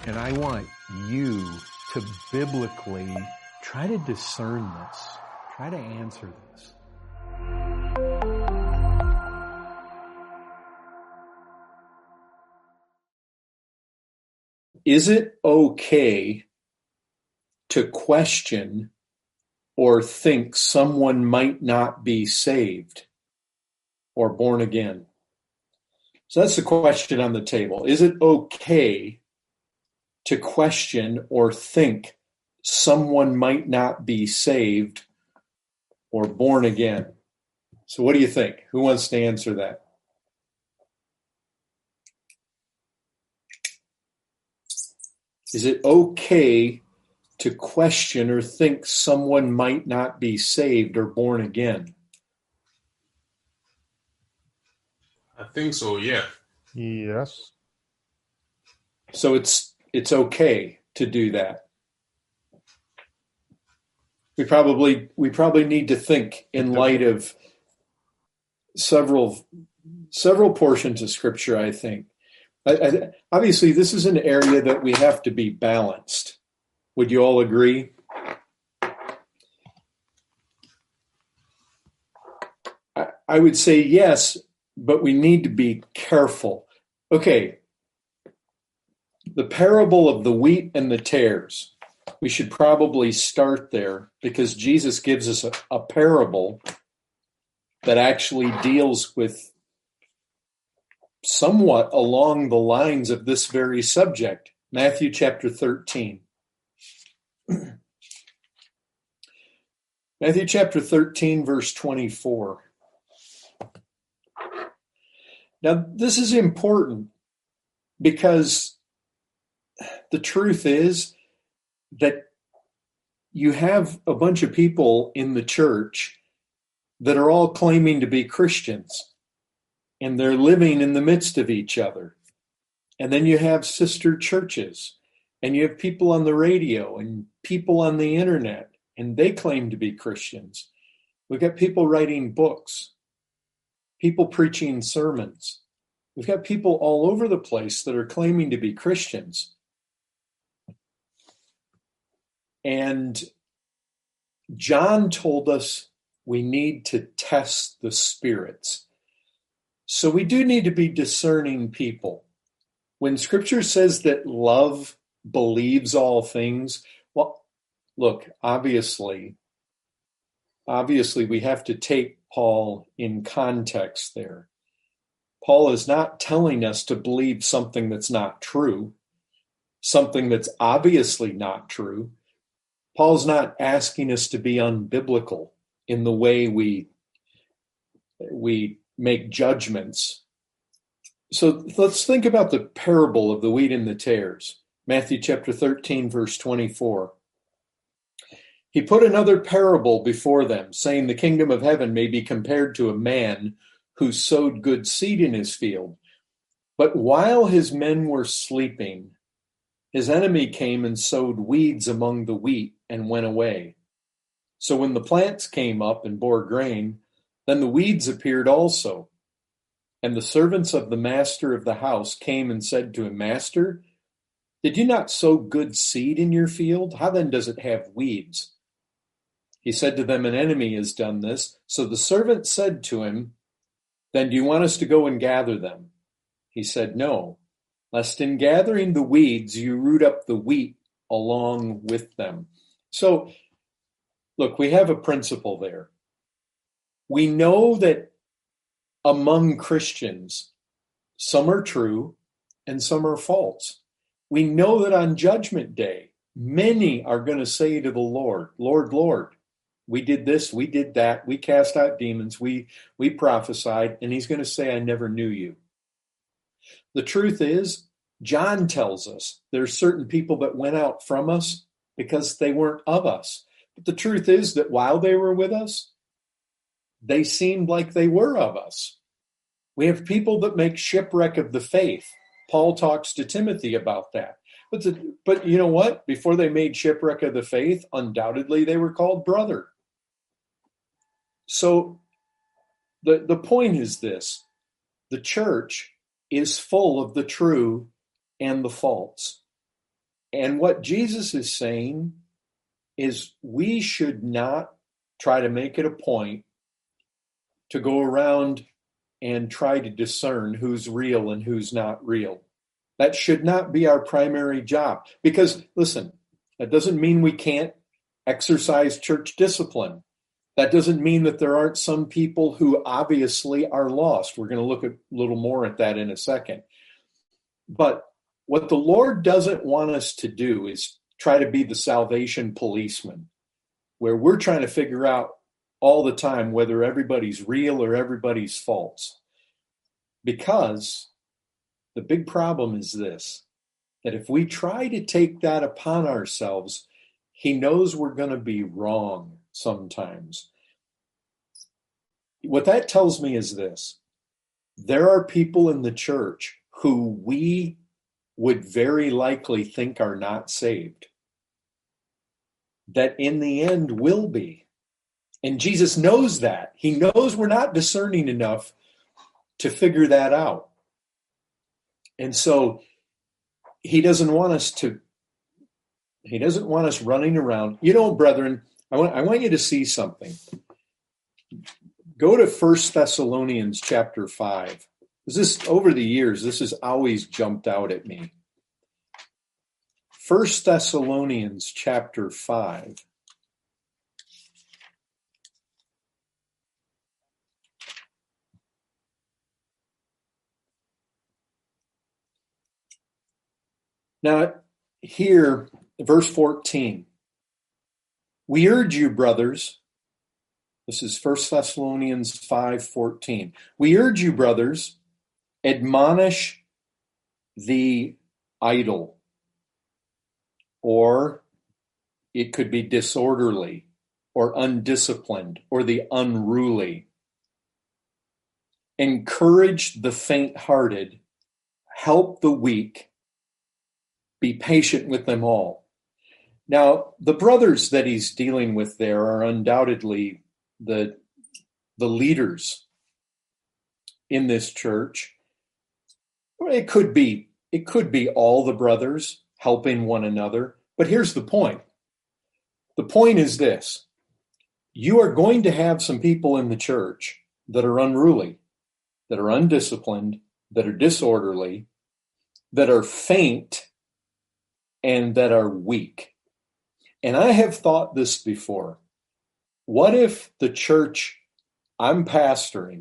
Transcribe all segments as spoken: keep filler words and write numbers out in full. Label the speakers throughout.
Speaker 1: And I want you to biblically try to discern this. Try to answer this.
Speaker 2: Is it okay to question or think someone might not be saved or born again? So that's the question on the table. Is it okay to question or think someone might not be saved or born again? So what do you think? Who wants to answer that? Is it okay to question or think someone might not be saved or born again?
Speaker 3: I think so, yeah.
Speaker 4: Yes.
Speaker 2: So it's it's okay to do that. We probably we probably need to think in light of several several portions of Scripture, I think. I, I, obviously, this is an area that we have to be balanced. Would you all agree? I, I would say yes, but we need to be careful. Okay, the parable of the wheat and the tares. We should probably start there because Jesus gives us a, a parable that actually deals with somewhat along the lines of this very subject. Matthew chapter thirteen. Matthew chapter thirteen, verse twenty-four. Now, this is important because the truth is that you have a bunch of people in the church that are all claiming to be Christians, and they're living in the midst of each other. And then you have sister churches, and you have people on the radio and people on the internet, and they claim to be Christians. We've got people writing books, people preaching sermons. We've got people all over the place that are claiming to be Christians. And John told us we need to test the spirits. So we do need to be discerning people. When Scripture says that love believes all things, well, look, obviously, obviously we have to take Paul in context there. Paul is not telling us to believe something that's not true, something that's obviously not true. Paul's not asking us to be unbiblical in the way we we make judgments. So let's think about the parable of the wheat and the tares. Matthew chapter thirteen, verse twenty-four. He put another parable before them, saying, the kingdom of heaven may be compared to a man who sowed good seed in his field. But while his men were sleeping, his enemy came and sowed weeds among the wheat and went away. So when the plants came up and bore grain, then the weeds appeared also. And the servants of the master of the house came and said to him, Master, did you not sow good seed in your field? How then does it have weeds? He said to them, an enemy has done this. So the servant said to him, then do you want us to go and gather them? He said, no, lest in gathering the weeds you root up the wheat along with them. So, look, we have a principle there. We know that among Christians, some are true and some are false. We know that on Judgment Day, many are going to say to the Lord, Lord, Lord, we did this, we did that, we cast out demons, we, we prophesied, and he's going to say, I never knew you. The truth is, John tells us there's certain people that went out from us because they weren't of us. But the truth is that while they were with us, they seemed like they were of us. We have people that make shipwreck of the faith. Paul talks to Timothy about that. But, the, but you know what? Before they made shipwreck of the faith, undoubtedly they were called brother. So the, the point is this. The church is full of the true and the false. And what Jesus is saying is we should not try to make it a point to go around and try to discern who's real and who's not real. That should not be our primary job. Because, listen, that doesn't mean we can't exercise church discipline. That doesn't mean that there aren't some people who obviously are lost. We're going to look at, a little more at that in a second. But what the Lord doesn't want us to do is try to be the salvation policeman, where we're trying to figure out all the time whether everybody's real or everybody's false. Because the big problem is this, that if we try to take that upon ourselves, he knows we're going to be wrong sometimes. What that tells me is this: there are people in the church who we would very likely think are not saved, that in the end will be. And Jesus knows that. He knows we're not discerning enough to figure that out. And so he doesn't want us to, he doesn't want us running around. You know, brethren, I want, I want you to see something. Go to First Thessalonians chapter five. This, over the years, this has always jumped out at me. First Thessalonians chapter five. Now, here, verse fourteen. We urge you, brothers. This is First Thessalonians five fourteen. We urge you, brothers, admonish the idle, or it could be disorderly, or undisciplined, or the unruly. Encourage the faint-hearted, help the weak, be patient with them all. Now, the brothers that he's dealing with there are undoubtedly the, the leaders in this church. It could be, it could be all the brothers helping one another. But here's the point. The point is this: you are going to have some people in the church that are unruly, that are undisciplined, that are disorderly, that are faint, and that are weak. And I have thought this before. What if the church I'm pastoring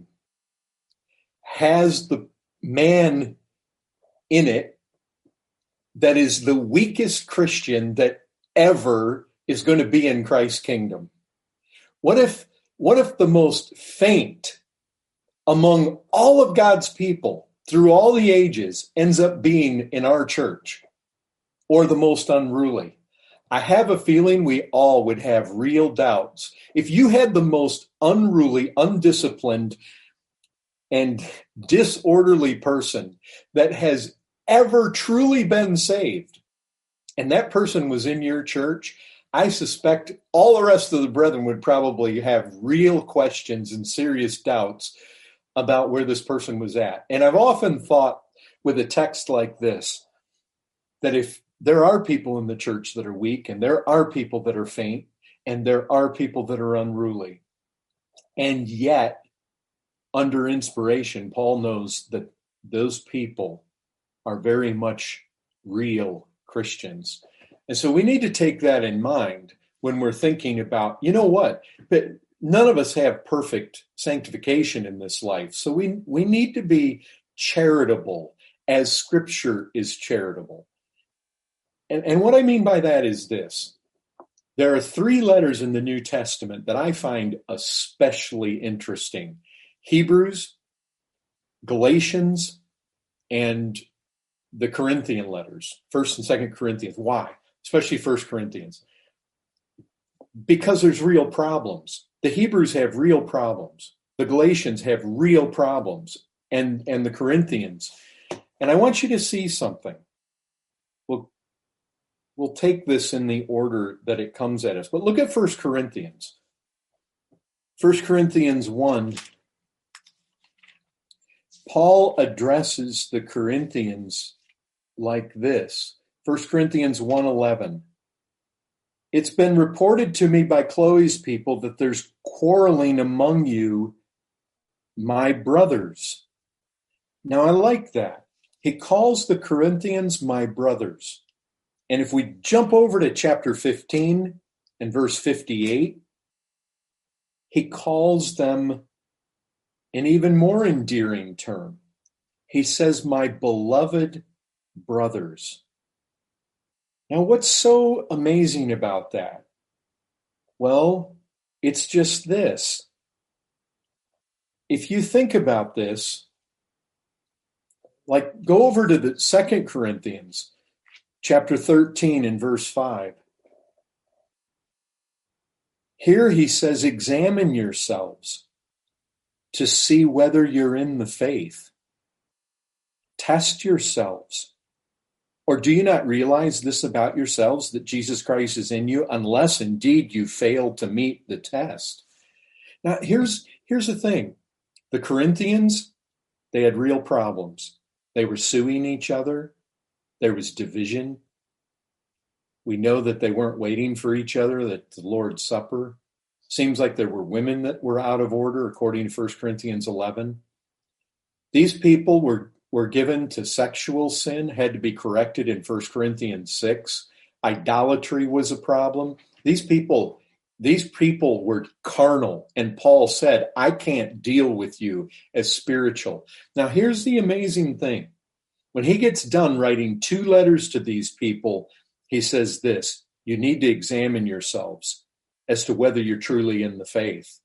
Speaker 2: has the man in it that is the weakest Christian that ever is going to be in Christ's kingdom? What if, what if the most faint among all of God's people through all the ages ends up being in our church, or the most unruly? I have a feeling we all would have real doubts. If you had the most unruly, undisciplined, and disorderly person that has ever truly been saved, and that person was in your church, I suspect all the rest of the brethren would probably have real questions and serious doubts about where this person was at. And I've often thought with a text like this, that if there are people in the church that are weak, and there are people that are faint, and there are people that are unruly, and yet, under inspiration, Paul knows that those people are very much real Christians. And so we need to take that in mind when we're thinking about, you know what, but none of us have perfect sanctification in this life. So we, we need to be charitable as Scripture is charitable. And, and what I mean by that is this. There are three letters in the New Testament that I find especially interesting: Hebrews, Galatians, and the Corinthian letters, First and Second Corinthians. Why? Especially First Corinthians. Because there's real problems. The Hebrews have real problems. The Galatians have real problems, and, and the Corinthians. And I want you to see something. We'll, we'll take this in the order that it comes at us. But look at First Corinthians. First Corinthians one. Paul addresses the Corinthians like this. First Corinthians one eleven. It's been reported to me by Chloe's people that there's quarreling among you, my brothers. Now, I like that. He calls the Corinthians my brothers. And if we jump over to chapter fifteen and verse fifty-eight, he calls them an even more endearing term. He says, my beloved brothers. Now, what's so amazing about that? Well, it's just this. If you think about this, like go over to the Second Corinthians, chapter thirteen and verse five. Here he says, examine yourselves to see whether you're in the faith. Test yourselves. Or do you not realize this about yourselves, that Jesus Christ is in you, unless indeed you fail to meet the test? Now, here's, here's the thing. The Corinthians, they had real problems. They were suing each other. There was division. We know that they weren't waiting for each other, that the Lord's Supper. Seems like there were women that were out of order, according to First Corinthians eleven. These people were were given to sexual sin, had to be corrected in First Corinthians six. Idolatry was a problem. These people, these people were carnal, and Paul said, I can't deal with you as spiritual. Now, here's the amazing thing. When he gets done writing two letters to these people, he says this, you need to examine yourselves as to whether you're truly in the faith.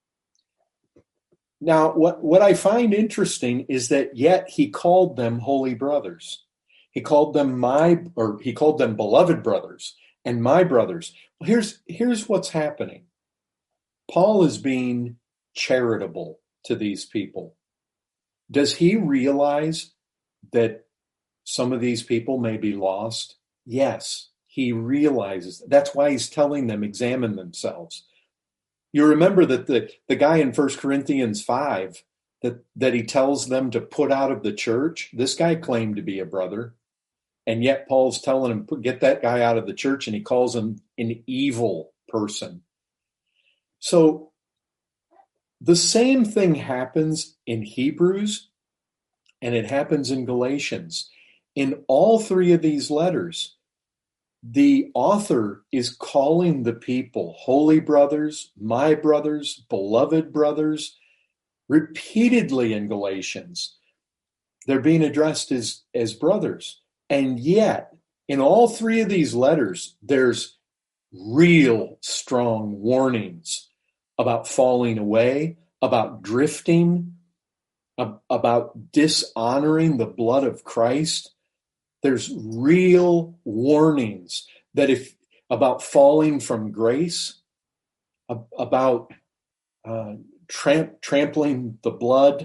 Speaker 2: Now, what, what I find interesting is that yet he called them holy brothers. He called them my, or he called them beloved brothers and my brothers. Well, here's, here's what's happening. Paul is being charitable to these people. Does he realize that some of these people may be lost? Yes, he realizes. That's why he's telling them, examine themselves. You remember that the, the guy in First Corinthians five that, that he tells them to put out of the church, this guy claimed to be a brother. And yet Paul's telling him, get that guy out of the church, and he calls him an evil person. So the same thing happens in Hebrews, and it happens in Galatians. In all three of these letters, the author is calling the people holy brothers, my brothers, beloved brothers, repeatedly in Galatians. They're being addressed as, as brothers. And yet, in all three of these letters, there's real strong warnings about falling away, about drifting, about dishonoring the blood of Christ. There's real warnings that if about falling from grace, about uh, tramp, trampling the blood,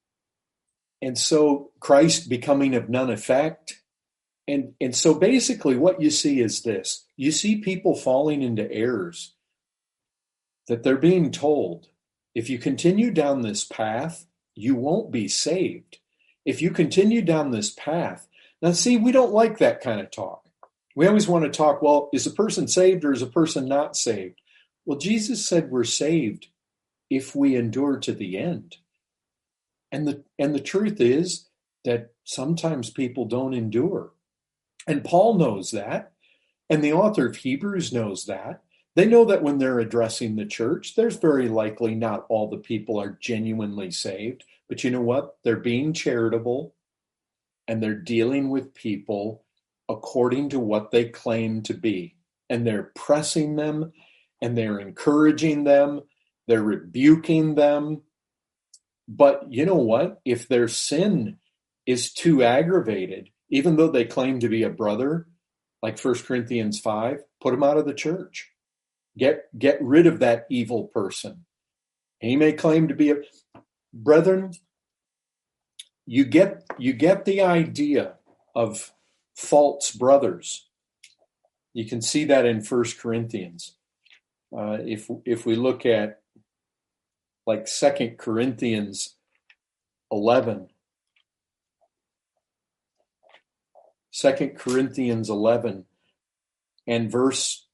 Speaker 2: and so Christ becoming of none effect. And, and so basically what you see is this. You see people falling into errors that they're being told, if you continue down this path, you won't be saved. If you continue down this path, now, see, we don't like that kind of talk. We always want to talk, well, is a person saved or is a person not saved? Well, Jesus said we're saved if we endure to the end. And the, and the truth is that sometimes people don't endure. And Paul knows that. And the author of Hebrews knows that. They know that when they're addressing the church, there's very likely not all the people are genuinely saved. But you know what? They're being charitable. And they're dealing with people according to what they claim to be. And they're pressing them, and they're encouraging them, they're rebuking them. But you know what? If their sin is too aggravated, even though they claim to be a brother, like First Corinthians five, put them out of the church. Get, get rid of that evil person. He may claim to be a brethren. You get you get the idea of false brothers. You can see that in First Corinthians. Uh, if if we look at like Second Corinthians eleven, Second Corinthians eleven and verse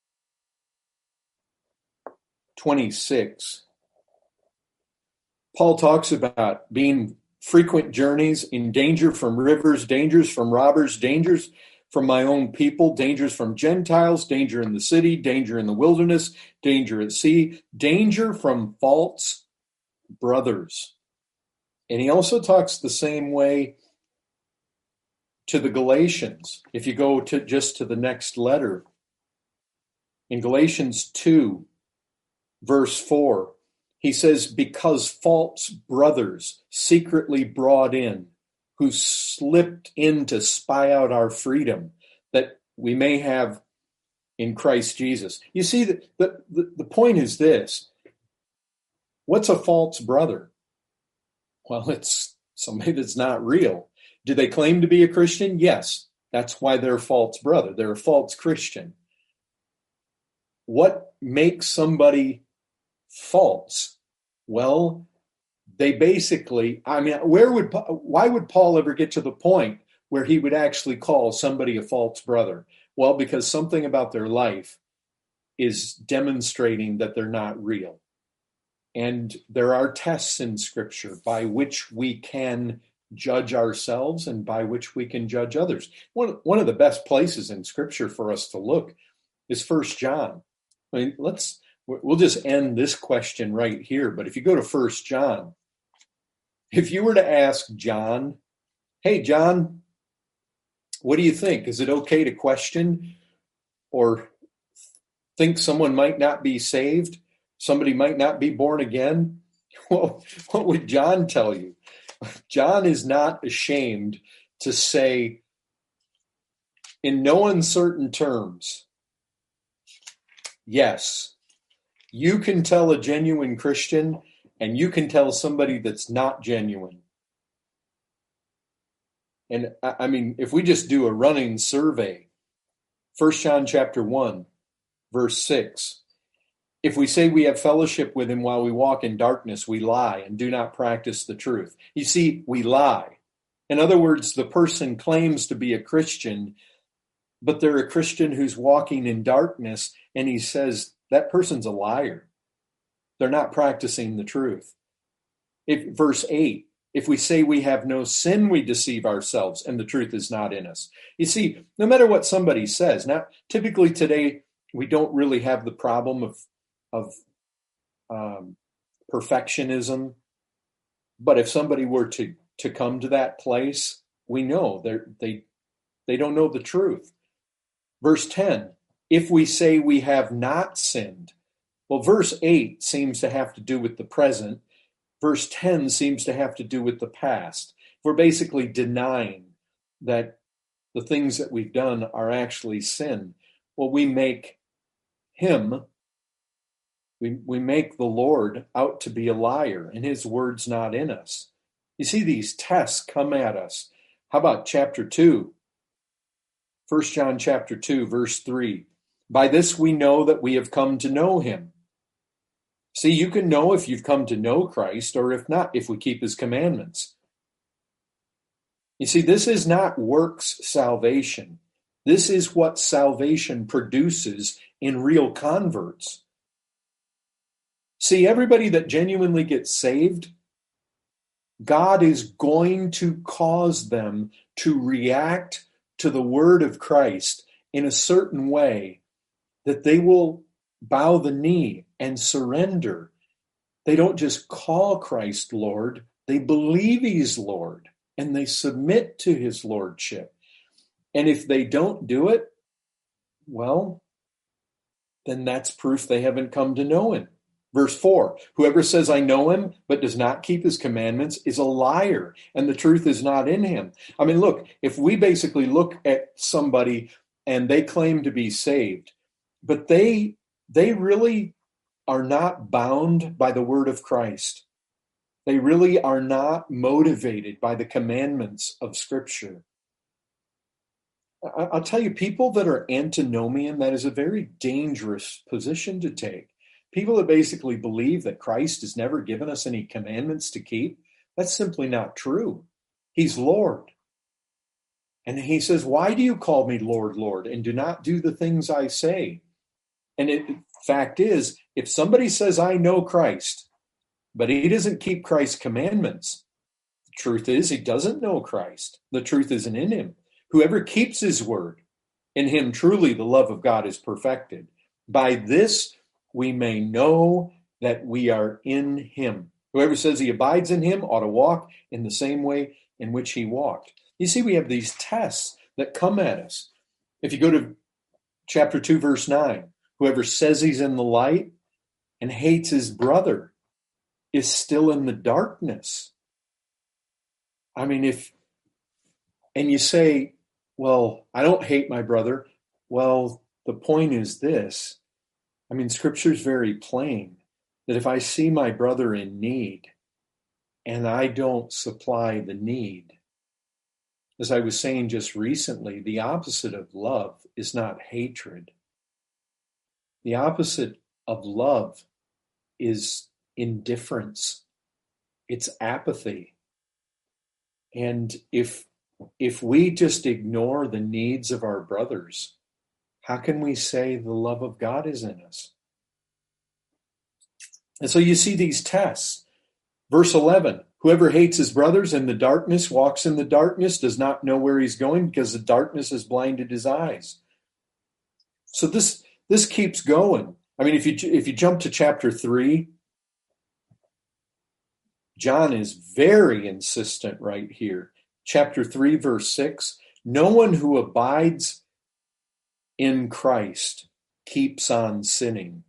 Speaker 2: twenty-six. Paul talks about being frequent journeys, in danger from rivers, dangers from robbers, dangers from my own people, dangers from Gentiles, danger in the city, danger in the wilderness, danger at sea, danger from false brothers. And he also talks the same way to the Galatians. If you go to just to the next letter, in Galatians two, verse four, he says, because false brothers secretly brought in, who slipped in to spy out our freedom that we may have in Christ Jesus. You see, the, the, the point is this. What's a false brother? Well, it's somebody that's not real. Do they claim to be a Christian? Yes. That's why they're a false brother. They're a false Christian. What makes somebody false? Well, they basically, I mean, where would, why would Paul ever get to the point where he would actually call somebody a false brother? Well, because something about their life is demonstrating that they're not real. And there are tests in Scripture by which we can judge ourselves and by which we can judge others. One, one of the best places in Scripture for us to look is First John. I mean, let's, we'll just end this question right here. But if you go to First John, if you were to ask John, hey, John, what do you think? Is it okay to question or think someone might not be saved? Somebody might not be born again? Well, what would John tell you? John is not ashamed to say in no uncertain terms, yes, you can tell a genuine Christian and you can tell somebody that's not genuine. And I mean, if we just do a running survey, First John chapter one, verse six, if we say we have fellowship with him while we walk in darkness, we lie and do not practice the truth. You see, we lie. In other words, the person claims to be a Christian, but they're a Christian who's walking in darkness, and he says that person's a liar. They're not practicing the truth. If, verse eight, if we say we have no sin, we deceive ourselves, and the truth is not in us. You see, no matter what somebody says, now, typically today, we don't really have the problem of of um, perfectionism. But if somebody were to, to come to that place, we know they they they don't know the truth. Verse ten, if we say we have not sinned. Well, verse eight seems to have to do with the present. Verse ten seems to have to do with the past. We're basically denying that the things that we've done are actually sin. Well, we make him We we make the Lord out to be a liar and his word's not in us. You see, these tests come at us. How about chapter two? First John chapter two, verse three. By this we know that we have come to know him. See, you can know if you've come to know Christ or if not, if we keep his commandments. You see, this is not works salvation. This is what salvation produces in real converts. See, everybody that genuinely gets saved, God is going to cause them to react to the word of Christ in a certain way that they will bow the knee and surrender. They don't just call Christ Lord, they believe he's Lord and they submit to his lordship. And if they don't do it, well, then that's proof they haven't come to know him. Verse four, whoever says, I know him, but does not keep his commandments is a liar, and the truth is not in him. I mean, look, if we basically look at somebody and they claim to be saved, but they they really are not bound by the word of Christ. They really are not motivated by the commandments of Scripture. I'll tell you, people that are antinomian, that is a very dangerous position to take. People that basically believe that Christ has never given us any commandments to keep, that's simply not true. He's Lord. And he says, why do you call me Lord, Lord, and do not do the things I say? And it, fact is, if somebody says, I know Christ, but he doesn't keep Christ's commandments, the truth is he doesn't know Christ. The truth isn't in him. Whoever keeps his word, in him truly the love of God is perfected. By this we may know that we are in him. Whoever says he abides in him ought to walk in the same way in which he walked. You see, we have these tests that come at us. If you go to chapter two, verse nine, whoever says he's in the light and hates his brother is still in the darkness. I mean, if, and you say, well, I don't hate my brother. Well, the point is this. I mean, scripture's very plain that if I see my brother in need and I don't supply the need, as I was saying just recently, the opposite of love is not hatred. The opposite of love is indifference. It's apathy. And if if we just ignore the needs of our brothers, how can we say the love of God is in us? And so you see these tests. Verse eleven, whoever hates his brothers in the darkness, walks in the darkness, does not know where he's going because the darkness has blinded his eyes. So this this keeps going. I mean, if you if you jump to chapter three, John is very insistent right here. Chapter three, verse six, no one who abides in Christ keeps on sinning.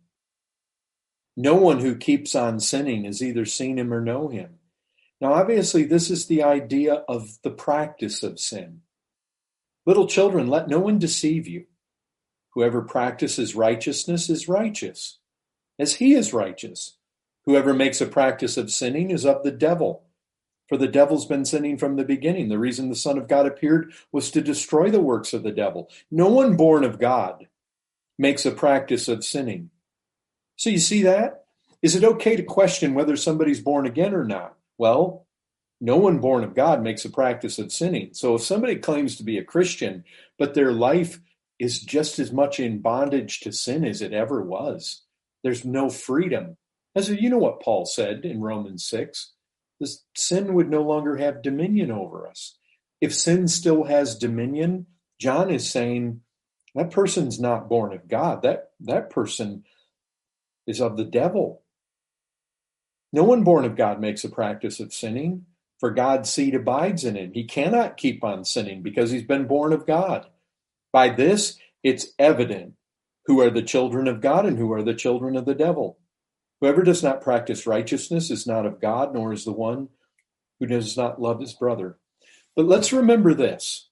Speaker 2: No one who keeps on sinning has either seen him or know him. Now, obviously, this is the idea of the practice of sin. Little children, let no one deceive you. Whoever practices righteousness is righteous, as he is righteous. Whoever makes a practice of sinning is of the devil, for the devil's been sinning from the beginning. The reason the Son of God appeared was to destroy the works of the devil. No one born of God makes a practice of sinning. So you see that? Is it okay to question whether somebody's born again or not? Well, no one born of God makes a practice of sinning. So if somebody claims to be a Christian, but their life is just as much in bondage to sin as it ever was, there's no freedom. As you know what Paul said in Romans six, this sin would no longer have dominion over us. If sin still has dominion, John is saying that person's not born of God. That, that person is of the devil. No one born of God makes a practice of sinning, for God's seed abides in him. He cannot keep on sinning because he's been born of God. By this, it's evident who are the children of God and who are the children of the devil. Whoever does not practice righteousness is not of God, nor is the one who does not love his brother. But let's remember this.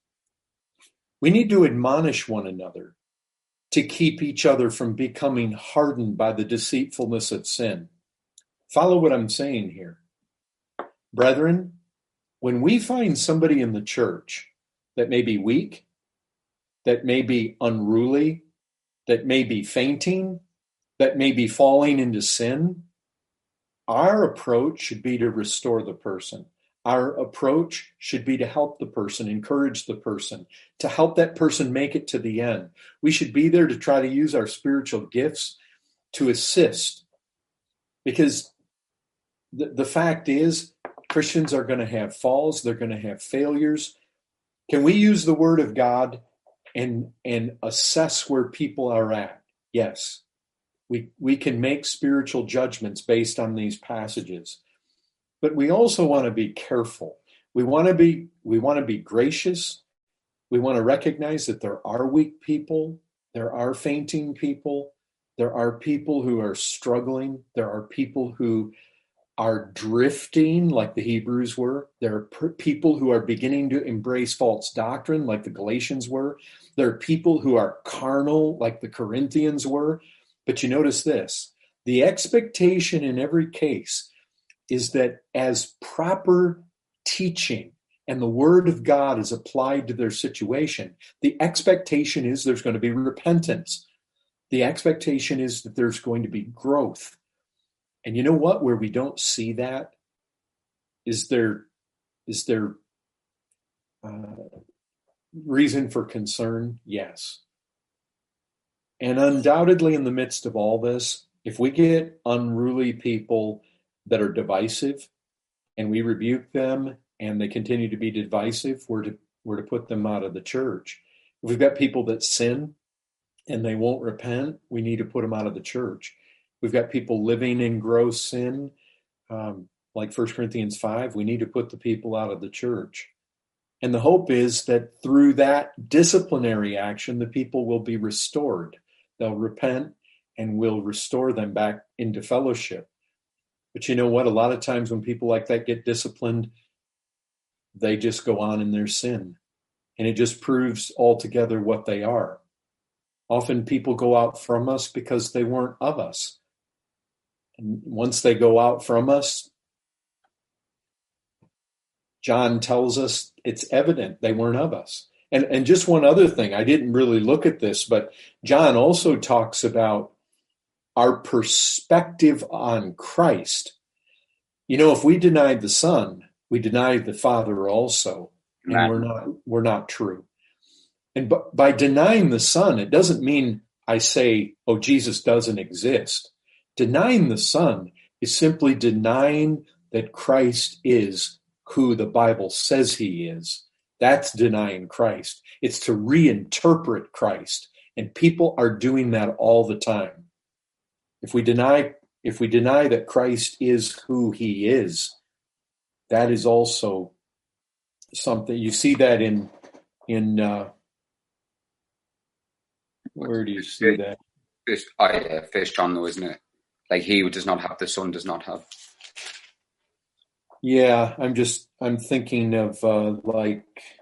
Speaker 2: We need to admonish one another to keep each other from becoming hardened by the deceitfulness of sin. Follow what I'm saying here. Brethren, when we find somebody in the church that may be weak, that may be unruly, that may be fainting, that may be falling into sin, our approach should be to restore the person. Our approach should be to help the person, encourage the person, to help that person make it to the end. We should be there to try to use our spiritual gifts to assist. Because the, the fact is, Christians are going to have falls, they're going to have failures. Can we use the Word of God and, and assess where people are at? Yes. We, we can make spiritual judgments based on these passages. But we also want to be careful. We want to be, we want to be gracious. We want to recognize that there are weak people. There are fainting people. There are people who are struggling. There are people who are drifting like the Hebrews were. There are per- people who are beginning to embrace false doctrine like the Galatians were. There are people who are carnal like the Corinthians were. But you notice this, the expectation in every case is that as proper teaching and the Word of God is applied to their situation, the expectation is there's going to be repentance. The expectation is that there's going to be growth. And you know what? Where we don't see that is there, is there uh, reason for concern? Yes. And undoubtedly in the midst of all this, if we get unruly people that are divisive and we rebuke them and they continue to be divisive, we're to, we're to put them out of the church. If we've got people that sin and they won't repent, we need to put them out of the church. We've got people living in gross sin, um, like First Corinthians five, we need to put the people out of the church. And the hope is that through that disciplinary action, the people will be restored. They'll repent and we'll restore them back into fellowship. But you know what? A lot of times when people like that get disciplined, they just go on in their sin. And it just proves altogether what they are. Often people go out from us because they weren't of us. And once they go out from us, John tells us it's evident they weren't of us. And, and just one other thing, I didn't really look at this, but John also talks about our perspective on Christ. You know, if we denied the Son, we denied the Father also, and right. we're not we're not true. And b- by denying the Son, it doesn't mean I say, oh, Jesus doesn't exist. Denying the Son is simply denying that Christ is who the Bible says he is. That's denying Christ. It's to reinterpret Christ. And people are doing that all the time. If we deny, if we deny that Christ is who he is, that is also something. You see that in, in uh, where do you see that?
Speaker 4: First, uh, First John, though, isn't it? Like he who does not have the Son does not have.
Speaker 2: Yeah, I'm just, I'm thinking of uh, like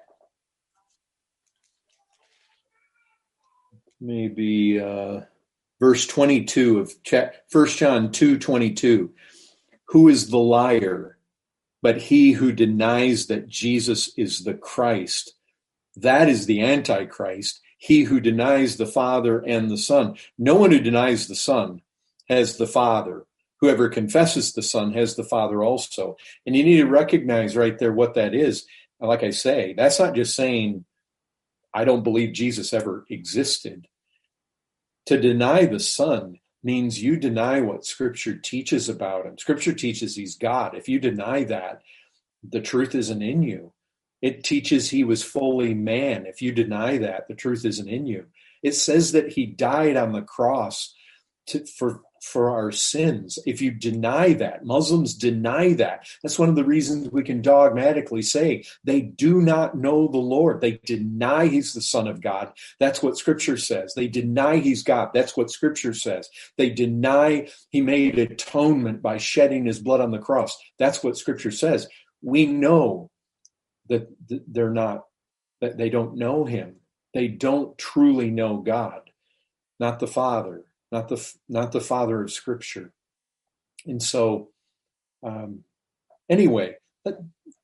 Speaker 2: maybe uh, verse twenty-two of First John two twenty-two. Who is the liar but he who denies that Jesus is the Christ? That is the Antichrist, he who denies the Father and the Son. No one who denies the Son has the Father. Whoever confesses the Son has the Father also. And you need to recognize right there what that is. Like I say, that's not just saying, I don't believe Jesus ever existed. To deny the Son means you deny what Scripture teaches about him. Scripture teaches he's God. If you deny that, the truth isn't in you. It teaches he was fully man. If you deny that, the truth isn't in you. It says that he died on the cross to, for for our sins. If you deny that, Muslims deny that. That's one of the reasons we can dogmatically say they do not know the Lord. They deny he's the Son of God. That's what Scripture says. They deny he's God. That's what Scripture says. They deny he made atonement by shedding his blood on the cross. That's what Scripture says. We know that they're not, that they don't know him. They don't truly know God, not the Father. Not the not the Father of Scripture. And so, um, anyway, that,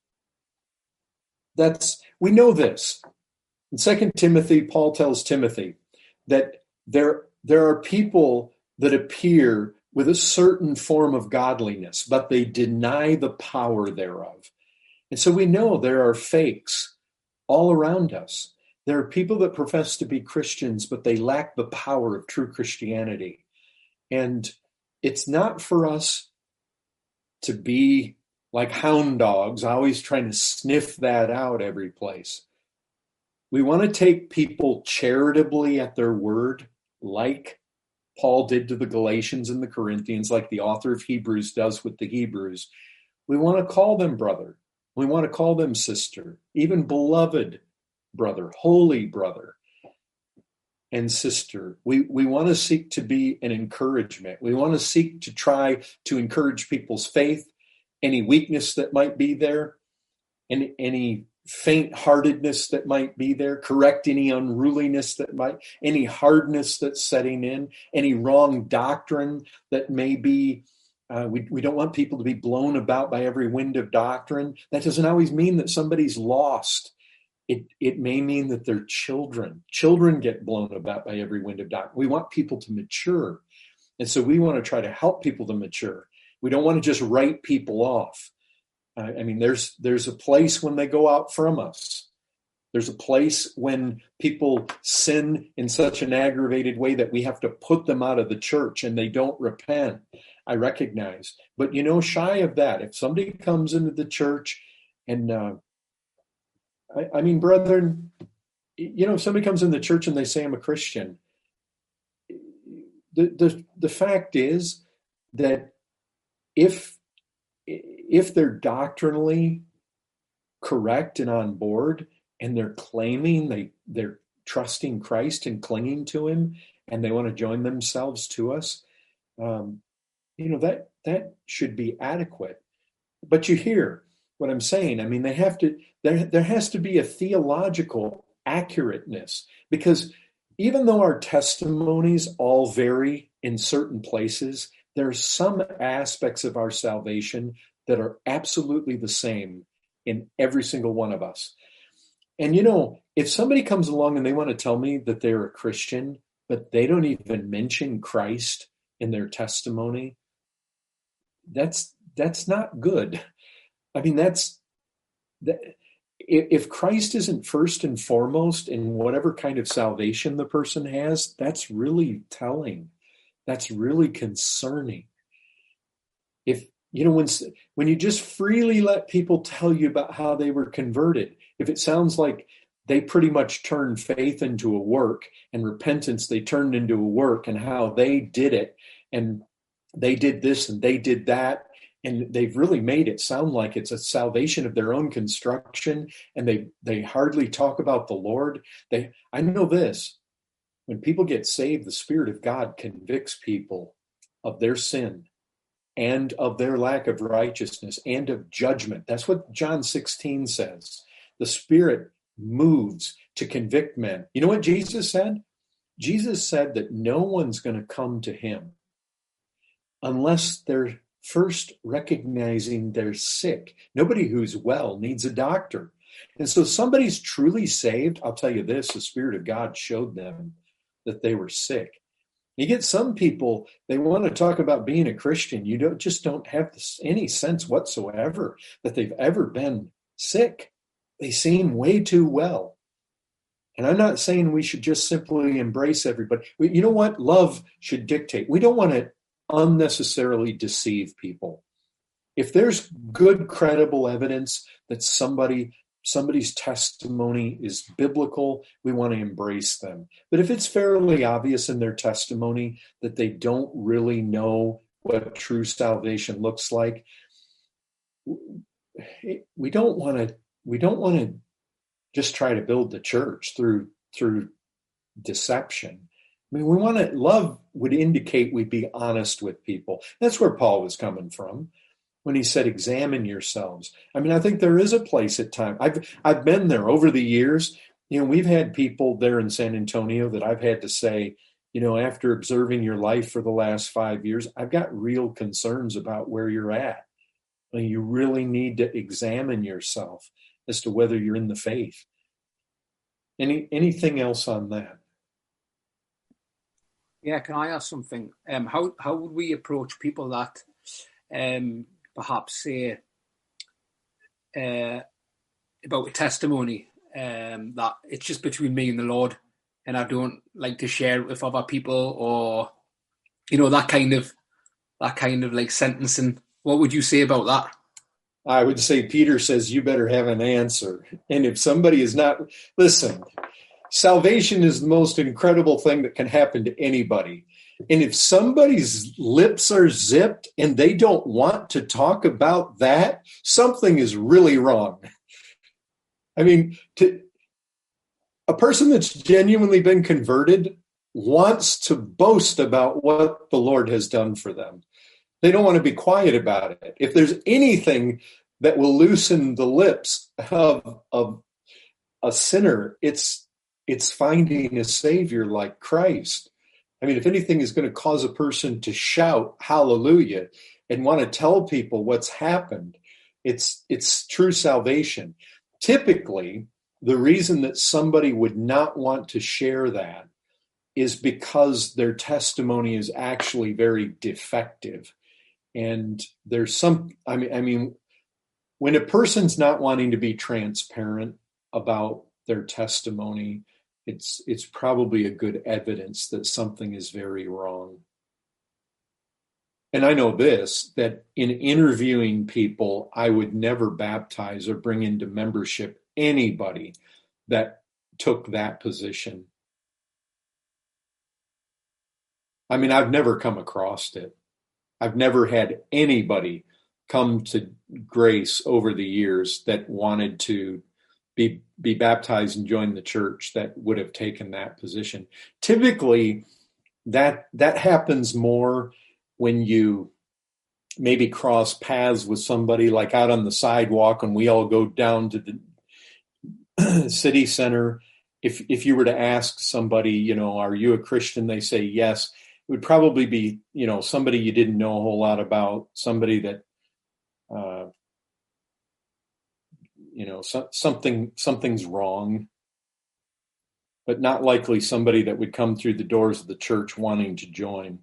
Speaker 2: that's we know this. In Second Timothy, Paul tells Timothy that there, there are people that appear with a certain form of godliness, but they deny the power thereof. And so we know there are fakes all around us. There are people that profess to be Christians, but they lack the power of true Christianity. And it's not for us to be like hound dogs, always trying to sniff that out every place. We want to take people charitably at their word, like Paul did to the Galatians and the Corinthians, like the author of Hebrews does with the Hebrews. We want to call them brother. We want to call them sister, even beloved brother, holy brother and sister. We we want to seek to be an encouragement. We want to seek to try to encourage people's faith, any weakness that might be there, and any faint-heartedness that might be there, correct any unruliness that might, any hardness that's setting in, any wrong doctrine that may be. Uh, we, we don't want people to be blown about by every wind of doctrine. That doesn't always mean that somebody's lost. It, it may mean that they're children. Children get blown about by every wind of doctrine. We want people to mature. And so we want to try to help people to mature. We don't want to just write people off. Uh, I mean, there's there's a place when they go out from us. There's a place when people sin in such an aggravated way that we have to put them out of the church and they don't repent. I recognize. But, you know, shy of that, if somebody comes into the church and, uh, I, I mean, brethren, you know, if somebody comes in the church and they say, I'm a Christian, the, the, the fact is that if, if they're doctrinally correct and on board, and they're claiming they, they're trusting Christ and clinging to him, and they want to join themselves to us, um, you know, that that should be adequate. But you hear what I'm saying. I mean, they have to, there, there has to be a theological accurateness, because even though our testimonies all vary in certain places, there are some aspects of our salvation that are absolutely the same in every single one of us. And, you know, if somebody comes along and they want to tell me that they're a Christian, but they don't even mention Christ in their testimony, that's that's not good. I mean, that's that, if Christ isn't first and foremost in whatever kind of salvation the person has, that's really telling. That's really concerning. If, you know, when when you just freely let people tell you about how they were converted, if it sounds like they pretty much turned faith into a work and repentance they turned into a work, and how they did it, and they did this and they did that, and they've really made it sound like it's a salvation of their own construction, and they they hardly talk about the Lord. They I know this: when people get saved, the Spirit of God convicts people of their sin and of their lack of righteousness and of judgment. That's what John sixteen says. The Spirit moves to convict men. You know what Jesus said? Jesus said that no one's going to come to him unless they're first recognizing they're sick. Nobody who's well needs a doctor. And so somebody's truly saved. I'll tell you this, the Spirit of God showed them that they were sick. You get some people, they want to talk about being a Christian. You don't just don't have this, any sense whatsoever that they've ever been sick. They seem way too well. And I'm not saying we should just simply embrace everybody. You know what? Love should dictate. We don't want to unnecessarily deceive people. If there's good, credible evidence that somebody somebody's testimony is biblical, we want to embrace them. But if it's fairly obvious in their testimony that they don't really know what true salvation looks like, we don't want to we don't want to just try to build the church through through deception. I mean, we want to, love would indicate we'd be honest with people. That's where Paul was coming from when he said, examine yourselves. I mean, I think there is a place at time. I've, I've been there over the years. You know, we've had people there in San Antonio that I've had to say, you know, after observing your life for the last five years, I've got real concerns about where you're at. And you really need to examine yourself as to whether you're in the faith. Any, anything else on that?
Speaker 5: Yeah, can I ask something? Um, how how would we approach people that um, perhaps say uh, about a testimony um, that it's just between me and the Lord, and I don't like to share it with other people, or you know, that kind of that kind of like sentencing? What would you say about that?
Speaker 2: I would say Peter says you better have an answer. And if somebody is not, listen, salvation is the most incredible thing that can happen to anybody. And if somebody's lips are zipped and they don't want to talk about that, something is really wrong. I mean, to, a person that's genuinely been converted wants to boast about what the Lord has done for them. They don't want to be quiet about it. If there's anything that will loosen the lips of, of a sinner, it's it's finding a Savior like Christ. I mean, if anything is going to cause a person to shout hallelujah and want to tell people what's happened, it's it's true salvation. Typically, the reason that somebody would not want to share that is because their testimony is actually very defective. And there's some, I mean, I mean, when a person's not wanting to be transparent about their testimony, it's it's probably a good evidence that something is very wrong. And I know this, that in interviewing people, I would never baptize or bring into membership anybody that took that position. I mean, I've never come across it. I've never had anybody come to grace over the years that wanted to be be baptized and join the church that would have taken that position. Typically, that that happens more when you maybe cross paths with somebody like out on the sidewalk and we all go down to the city center. If if you were to ask somebody, you know, are you a Christian? They say yes. It would probably be, you know, somebody you didn't know a whole lot about, somebody that, uh, you know, so, something something's wrong, but not likely somebody that would come through the doors of the church wanting to join.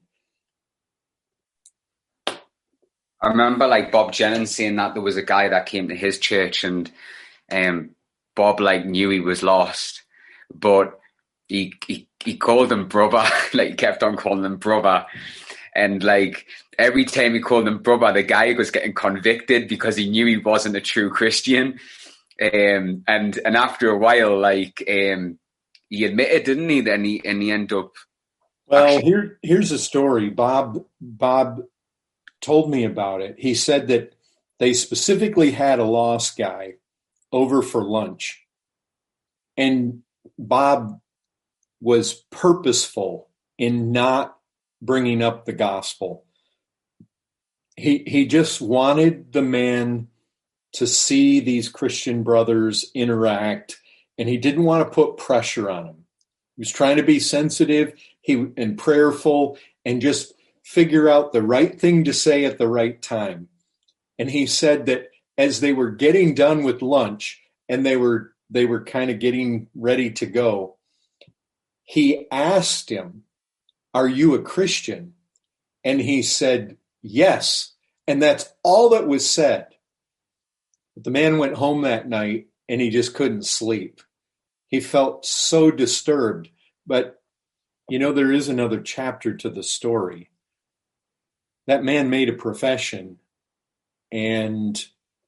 Speaker 4: I remember like Bob Jennings saying that there was a guy that came to his church and um, Bob like knew he was lost, but he he, he called him brother, like he kept on calling him brother. And like every time he called him brother, the guy was getting convicted because he knew he wasn't a true Christian. Um, and and after a while, like um, he admitted, didn't he? Then he and he ended up.
Speaker 2: Well,
Speaker 4: actually-
Speaker 2: here here's a story. Bob Bob told me about it. He said that they specifically had a lost guy over for lunch, and Bob was purposeful in not bringing up the gospel. He he just wanted the man to see these Christian brothers interact, and he didn't want to put pressure on them. He was trying to be sensitive he and prayerful and just figure out the right thing to say at the right time. And he said that as they were getting done with lunch and they were they were kind of getting ready to go, he asked him, "Are you a Christian?" And he said, "Yes." And that's all that was said. But the man went home that night and he just couldn't sleep. He felt so disturbed. But, you know, there is another chapter to the story. That man made a profession, and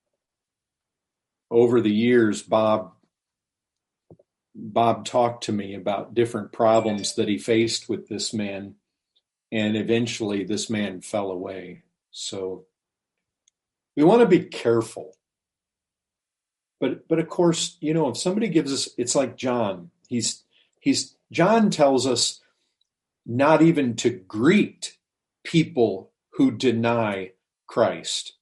Speaker 2: over the years, Bob Bob talked to me about different problems that he faced with this man, and eventually this man fell away. So we want to be careful. But but of course, you know, if somebody gives us, it's like John. He's he's John tells us not even to greet people who deny Christ.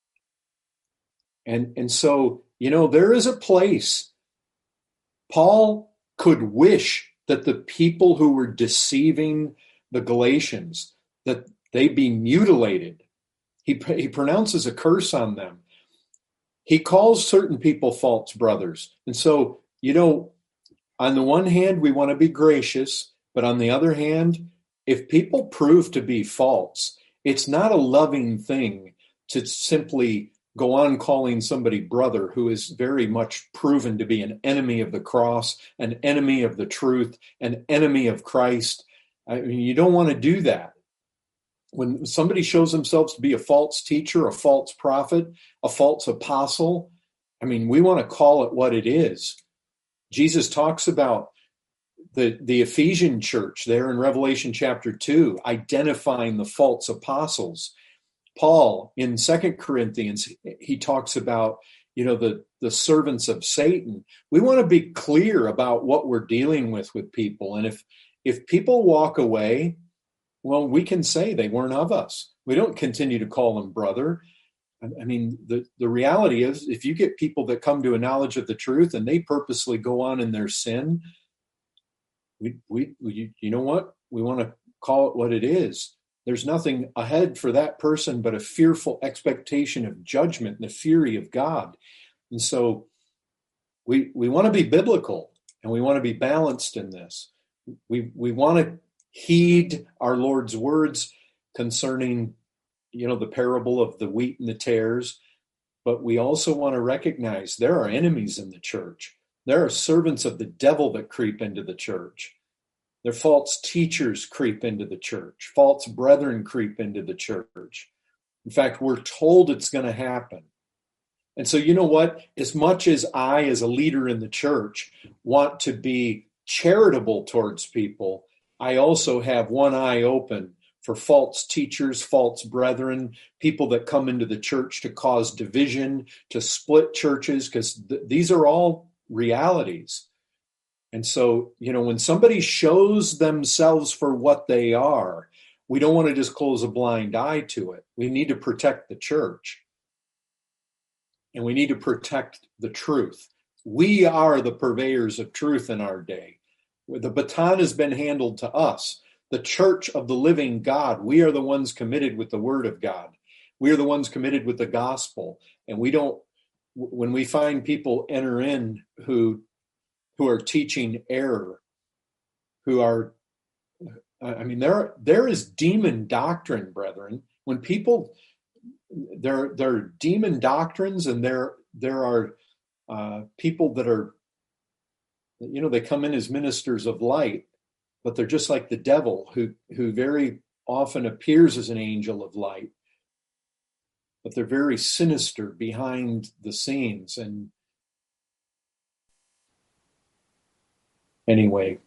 Speaker 2: And and so, you know, there is a place. Paul could wish that the people who were deceiving the Galatians, that they be mutilated. He, he pronounces a curse on them. He calls certain people false brothers. And so, you know, on the one hand, we want to be gracious, but on the other hand, if people prove to be false, it's not a loving thing to simply go on calling somebody brother who is very much proven to be an enemy of the cross, an enemy of the truth, an enemy of Christ. I mean, you don't want to do that. When somebody shows themselves to be a false teacher, a false prophet, a false apostle, I mean, we want to call it what it is. Jesus talks about the, the Ephesian church there in Revelation chapter two, identifying the false apostles. Paul in Second Corinthians, he talks about, you know, the, the servants of Satan. We want to be clear about what we're dealing with with people. And if if people walk away, well, we can say they weren't of us. We don't continue to call them brother. I mean, the, the reality is, if you get people that come to a knowledge of the truth and they purposely go on in their sin, we, we, we you know what? We want to call it what it is. There's nothing ahead for that person but a fearful expectation of judgment and the fury of God. And so we we want to be biblical and we want to be balanced in this. We we want to heed our Lord's words concerning, you know, the parable of the wheat and the tares, but we also want to recognize there are enemies in the church. There are servants of the devil that creep into the church. There are false teachers creep into the church. False brethren creep into the church. In fact, we're told it's going to happen. And so, you know what? As much as I, as a leader in the church, want to be charitable towards people, I also have one eye open for false teachers, false brethren, people that come into the church to cause division, to split churches, because th- these are all realities. And so, you know, when somebody shows themselves for what they are, we don't want to just close a blind eye to it. We need to protect the church. And we need to protect the truth. We are the purveyors of truth in our day. The baton has been handed to us. The church of the living God, we are the ones committed with the word of God. We are the ones committed with the gospel. And we don't, when we find people enter in who, who are teaching error, who are, I mean, there, there is demon doctrine, brethren. When people, there, there are demon doctrines, and there, there are uh, people that are, you know, they come in as ministers of light, but they're just like the devil, who, who very often appears as an angel of light, but they're very sinister behind the scenes. And anyway.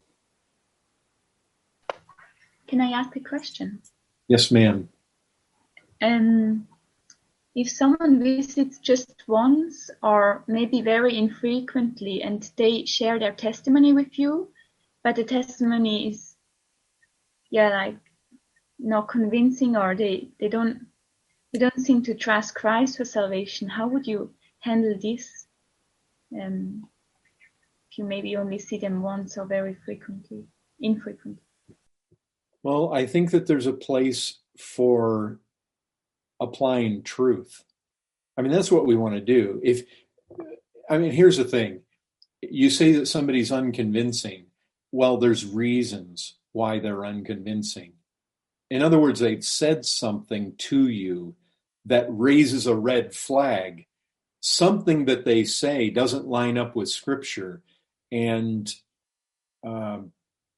Speaker 6: Can I ask a question?
Speaker 2: Yes, ma'am.
Speaker 6: Um, if someone visits just once or maybe very infrequently and they share their testimony with you, but the testimony is, yeah, like not convincing, or they, they don't they don't seem to trust Christ for salvation, how would you handle this? Um, if you maybe only see them once or very frequently, infrequently.
Speaker 2: Well, I think that there's a place for applying truth. I mean, that's what we want to do. If, I mean, here's the thing. You say that somebody's unconvincing. Well, there's reasons why they're unconvincing. In other words, they've said something to you that raises a red flag. Something that they say doesn't line up with Scripture. And, um,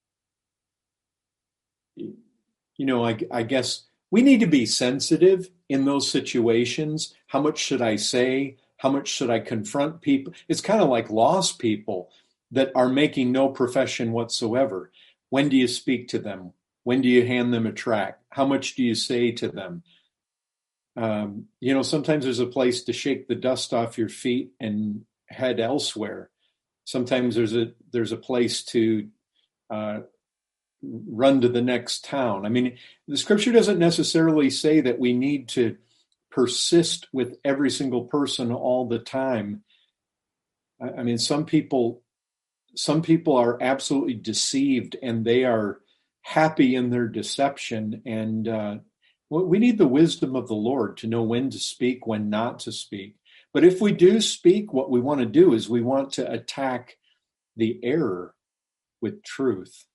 Speaker 2: you know, I, I guess we need to be sensitive in those situations. How much should I say? How much should I confront people? It's kind of like lost people that are making no profession whatsoever. When do you speak to them? When do you hand them a tract? How much do you say to them? Um, you know, sometimes there's a place to shake the dust off your feet and head elsewhere. Sometimes there's a there's a place to uh, run to the next town. I mean, the Scripture doesn't necessarily say that we need to persist with every single person all the time. I, I mean, some people, some people are absolutely deceived, and they are happy in their deception. And uh, we need the wisdom of the Lord to know when to speak, when not to speak. But if we do speak, what we want to do is we want to attack the error with truth.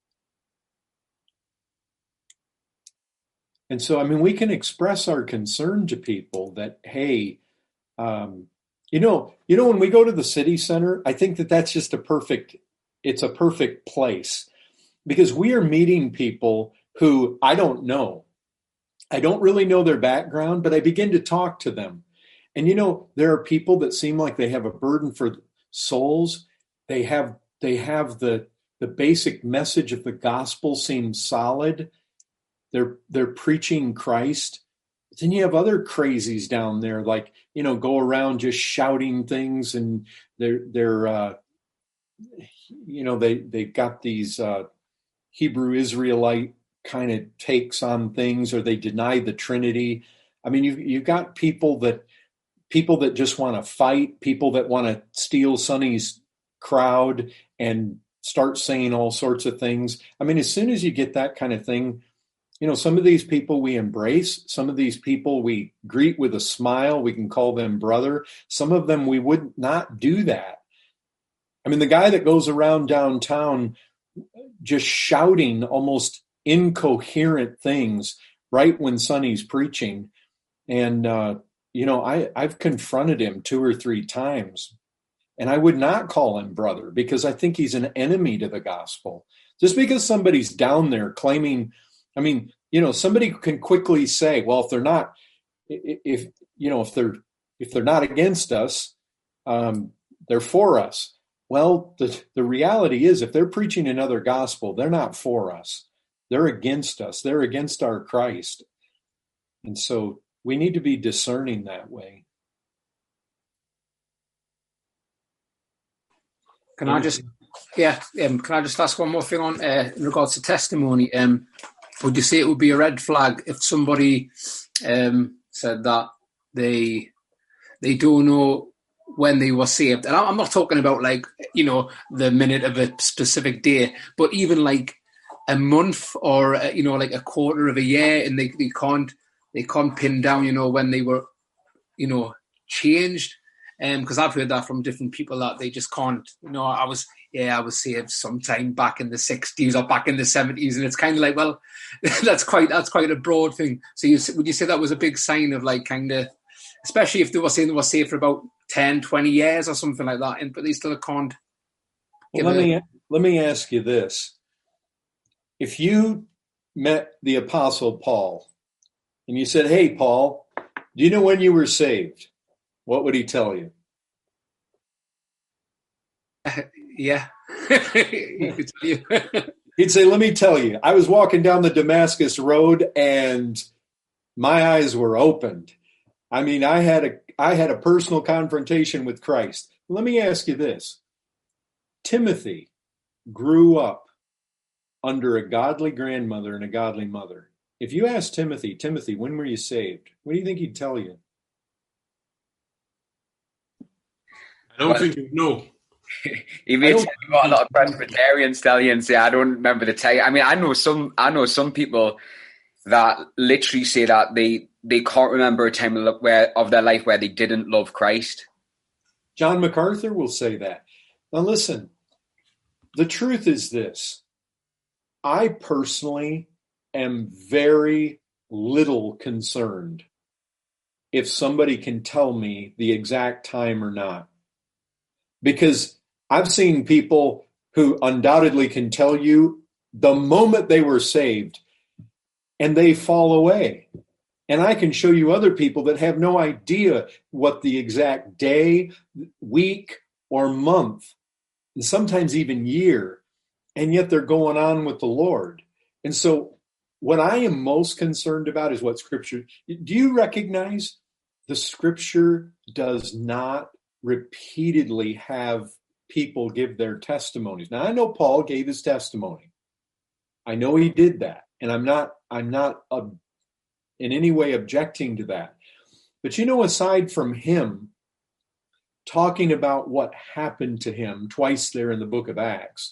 Speaker 2: And so, I mean, we can express our concern to people that, hey, um, you know, you know, when we go to the city center, I think that that's just a perfect, it's a perfect place, because we are meeting people who I don't know. I don't really know their background, but I begin to talk to them. And, you know, there are people that seem like they have a burden for souls. They have, they have the, the basic message of the gospel seems solid. They're they're preaching Christ. But then you have other crazies down there, like, you know, go around just shouting things, and they're they're uh, you know they they've got these uh, Hebrew Israelite kind of takes on things, or they deny the Trinity. I mean, you've you've got people that people that just want to fight, people that want to steal Sonny's crowd and start saying all sorts of things. I mean, as soon as you get that kind of thing, you know, some of these people we embrace, some of these people we greet with a smile, we can call them brother. Some of them we would not do that. I mean, the guy that goes around downtown just shouting almost incoherent things right when Sonny's preaching. And, uh, you know, I, I've confronted him two or three times. And I would not call him brother because I think he's an enemy to the gospel. Just because somebody's down there claiming, I mean, you know, somebody can quickly say, well, if they're not, if, you know, if they're, if they're not against us, um, they're for us. Well, the, the reality is if they're preaching another gospel, they're not for us. They're against us. They're against our Christ. And so we need to be discerning that way.
Speaker 5: Can I just, yeah, um, can I just ask one more thing on uh, in regards to testimony? Um, would you say it would be a red flag if somebody um, said that they they don't know when they were saved? And I'm not talking about like, you know, the minute of a specific day, but even like a month or, uh, you know, like a quarter of a year, and they, they can't they can't pin down, you know, when they were, you know, changed. Because um, I've heard that from different people that they just can't, you know, I was, yeah, I was saved sometime back in the sixties or back in the seventies. And it's kind of like, well, that's quite, that's quite a broad thing. So you, would you say that was a big sign of like kind of, especially if they were saying they were saved for about ten, twenty years or something like that, and but they still can't.
Speaker 2: Well, let, a, me, let me ask you this. If you met the Apostle Paul and you said, hey, Paul, do you know when you were saved? What would he tell you?
Speaker 5: Uh, yeah. he could tell you.
Speaker 2: He'd say, let me tell you, I was walking down the Damascus Road and my eyes were opened. I mean, I had a I had a personal confrontation with Christ. Let me ask you this. Timothy grew up under a godly grandmother and a godly mother. If you ask Timothy, Timothy, when were you saved? What do you think he'd tell you?
Speaker 3: I don't well, think you know.
Speaker 4: He made got a lot of Presbyterians tell you and say, I don't remember the time. I mean, I know some I know some people that literally say that they, they can't remember a time where, of their life where they didn't love Christ.
Speaker 2: John MacArthur will say that. Now listen, the truth is this. I personally am very little concerned if somebody can tell me the exact time or not. Because I've seen people who undoubtedly can tell you the moment they were saved and they fall away. And I can show you other people that have no idea what the exact day, week, or month, and sometimes even year, and yet they're going on with the Lord. And so what I am most concerned about is what Scripture, do you recognize the Scripture does not repeatedly have people give their testimonies? Now, I know Paul gave his testimony. I know he did that. And I'm not, I'm not uh, in any way objecting to that. But you know, aside from him talking about what happened to him twice there in the book of Acts,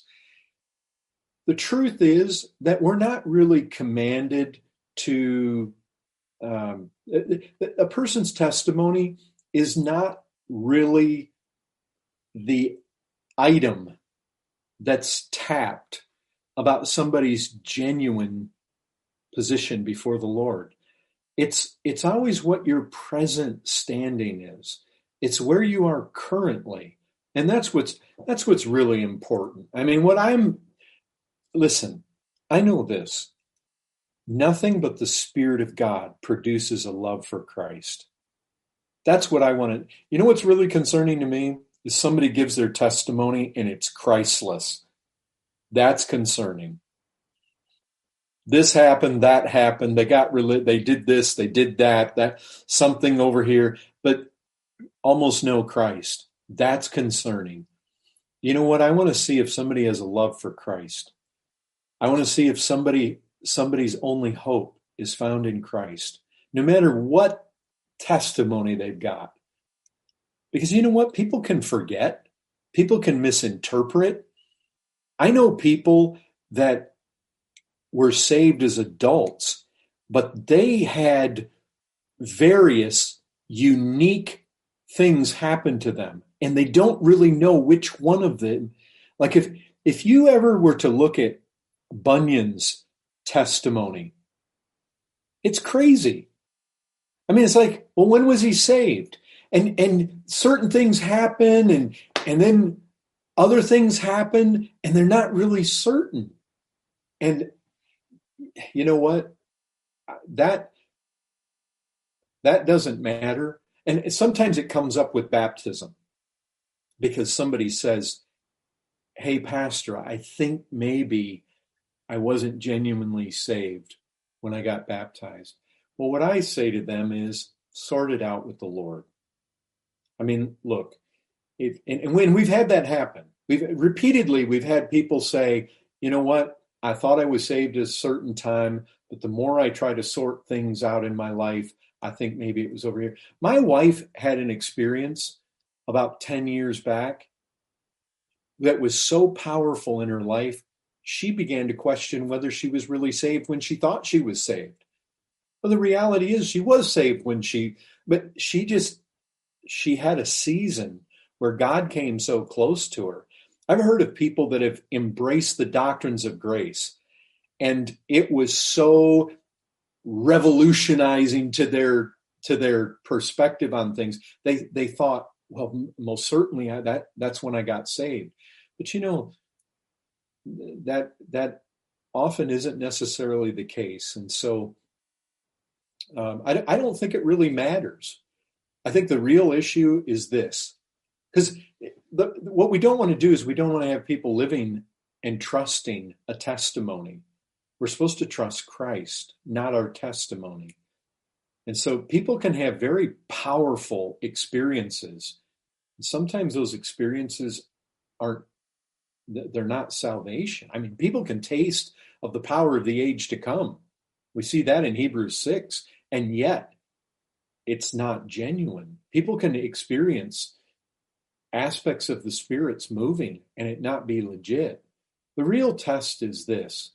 Speaker 2: the truth is that we're not really commanded to, um, a, a person's testimony is not really the item that's tapped about somebody's genuine position before the Lord. It's it's always what your present standing is. It's where you are currently. And that's what's that's what's really important. I mean, what I'm listen, I know this. Nothing but the Spirit of God produces a love for Christ. That's what I want to, you know what's really concerning to me is somebody gives their testimony and it's Christless. That's concerning. This happened, that happened, they got they did this, they did that, that something over here, but almost no Christ. That's concerning. You know what? I want to see if somebody has a love for Christ. I want to see if somebody somebody's only hope is found in Christ, no matter what testimony they've got. Because you know what? People can forget. People can misinterpret. I know people that were saved as adults, but they had various unique things happen to them, and they don't really know which one of them. Like if if you ever were to look at Bunyan's testimony, it's crazy. I mean, it's like, well, when was he saved? And and certain things happen, and And then other things happen and they're not really certain. And you know what? That, that doesn't matter. And sometimes it comes up with baptism because somebody says, hey, Pastor, I think maybe I wasn't genuinely saved when I got baptized. Well, what I say to them is sort it out with the Lord. I mean, look, if, and, and when we've had that happen, we've repeatedly, we've had people say, you know what? I thought I was saved at a certain time, but the more I try to sort things out in my life, I think maybe it was over here. My wife had an experience about ten years back that was so powerful in her life, she began to question whether she was really saved when she thought she was saved. Well, the reality is she was saved when she, but she just, she had a season where God came so close to her. I've heard of people that have embraced the doctrines of grace, and it was so revolutionizing to their to their perspective on things. They they thought, well, most certainly I, that that's when I got saved. But you know, that that often isn't necessarily the case, and so um, I, I don't think it really matters. I think the real issue is this, because what we don't want to do is we don't want to have people living and trusting a testimony. We're supposed to trust Christ, not our testimony. And so people can have very powerful experiences. Sometimes those experiences aren't, they're not salvation. I mean, people can taste of the power of the age to come. We see that in Hebrews six, and yet it's not genuine. People can experience aspects of the Spirit's moving and it not be legit. The real test is this.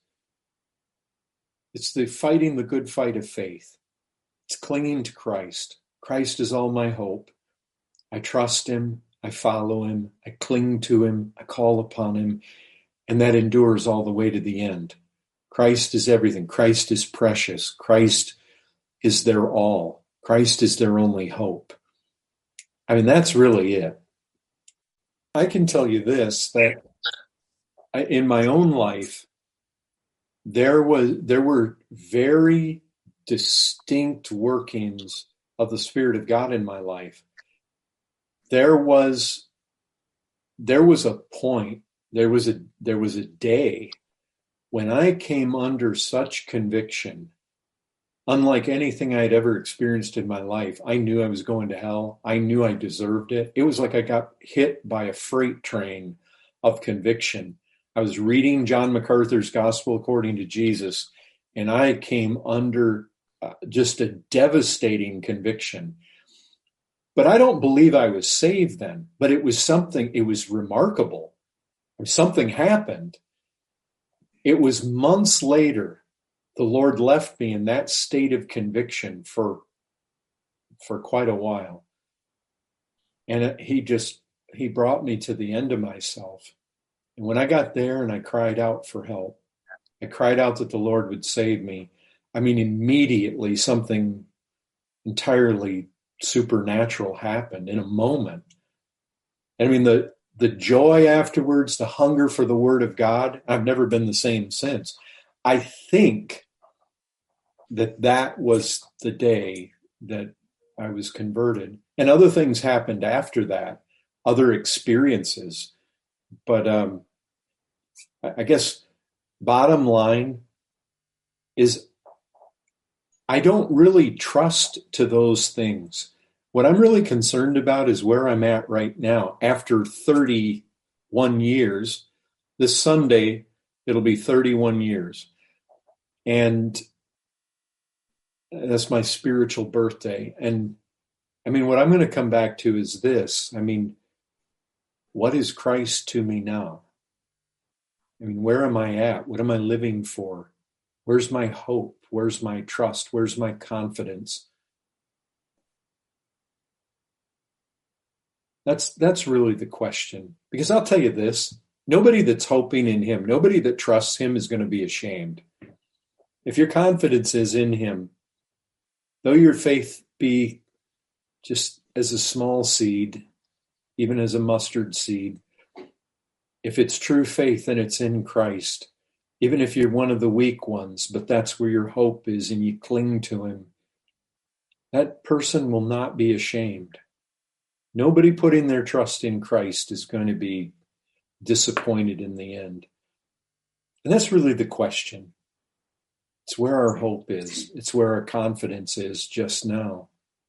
Speaker 2: It's the fighting the good fight of faith. It's clinging to Christ. Christ is all my hope. I trust him. I follow him. I cling to him. I call upon him. And that endures all the way to the end. Christ is everything. Christ is precious. Christ is their all. Christ is their only hope. I mean, that's really it. I can tell you this, that I, in my own life, there was there were very distinct workings of the Spirit of God in my life. There was there was a point, there was a there was a day when I came under such conviction, unlike anything I had ever experienced in my life. I knew I was going to hell. I knew I deserved it. It was like I got hit by a freight train of conviction. I was reading John MacArthur's Gospel According to Jesus, and I came under uh, just a devastating conviction. But I don't believe I was saved then, but it was something, it was remarkable. Something happened. It was months later, the Lord left me in that state of conviction for, for quite a while. And he just, he brought me to the end of myself. And when I got there and I cried out for help, I cried out that the Lord would save me. I mean, immediately something entirely supernatural happened in a moment. I mean, the the joy afterwards, the hunger for the Word of God, I've never been the same since. I think that that was the day that I was converted. And other things happened after that, other experiences. But um, I guess bottom line is I don't really trust to those things. What I'm really concerned about is where I'm at right now. After thirty-one years, this Sunday, it'll be thirty-one years. And that's my spiritual birthday. And I mean, what I'm going to come back to is this. I mean, what is Christ to me now? I mean, where am I at? What am I living for? Where's my hope? Where's my trust? Where's my confidence? That's that's really the question. Because I'll tell you this, nobody that's hoping in him, nobody that trusts him is going to be ashamed. If your confidence is in him, though your faith be just as a small seed, even as a mustard seed. If it's true faith, then it's in Christ. Even if you're one of the weak ones, but that's where your hope is and you cling to him, that person will not be ashamed. Nobody putting their trust in Christ is going to be disappointed in the end. And that's really the question. It's where our hope is. It's where our confidence is just now.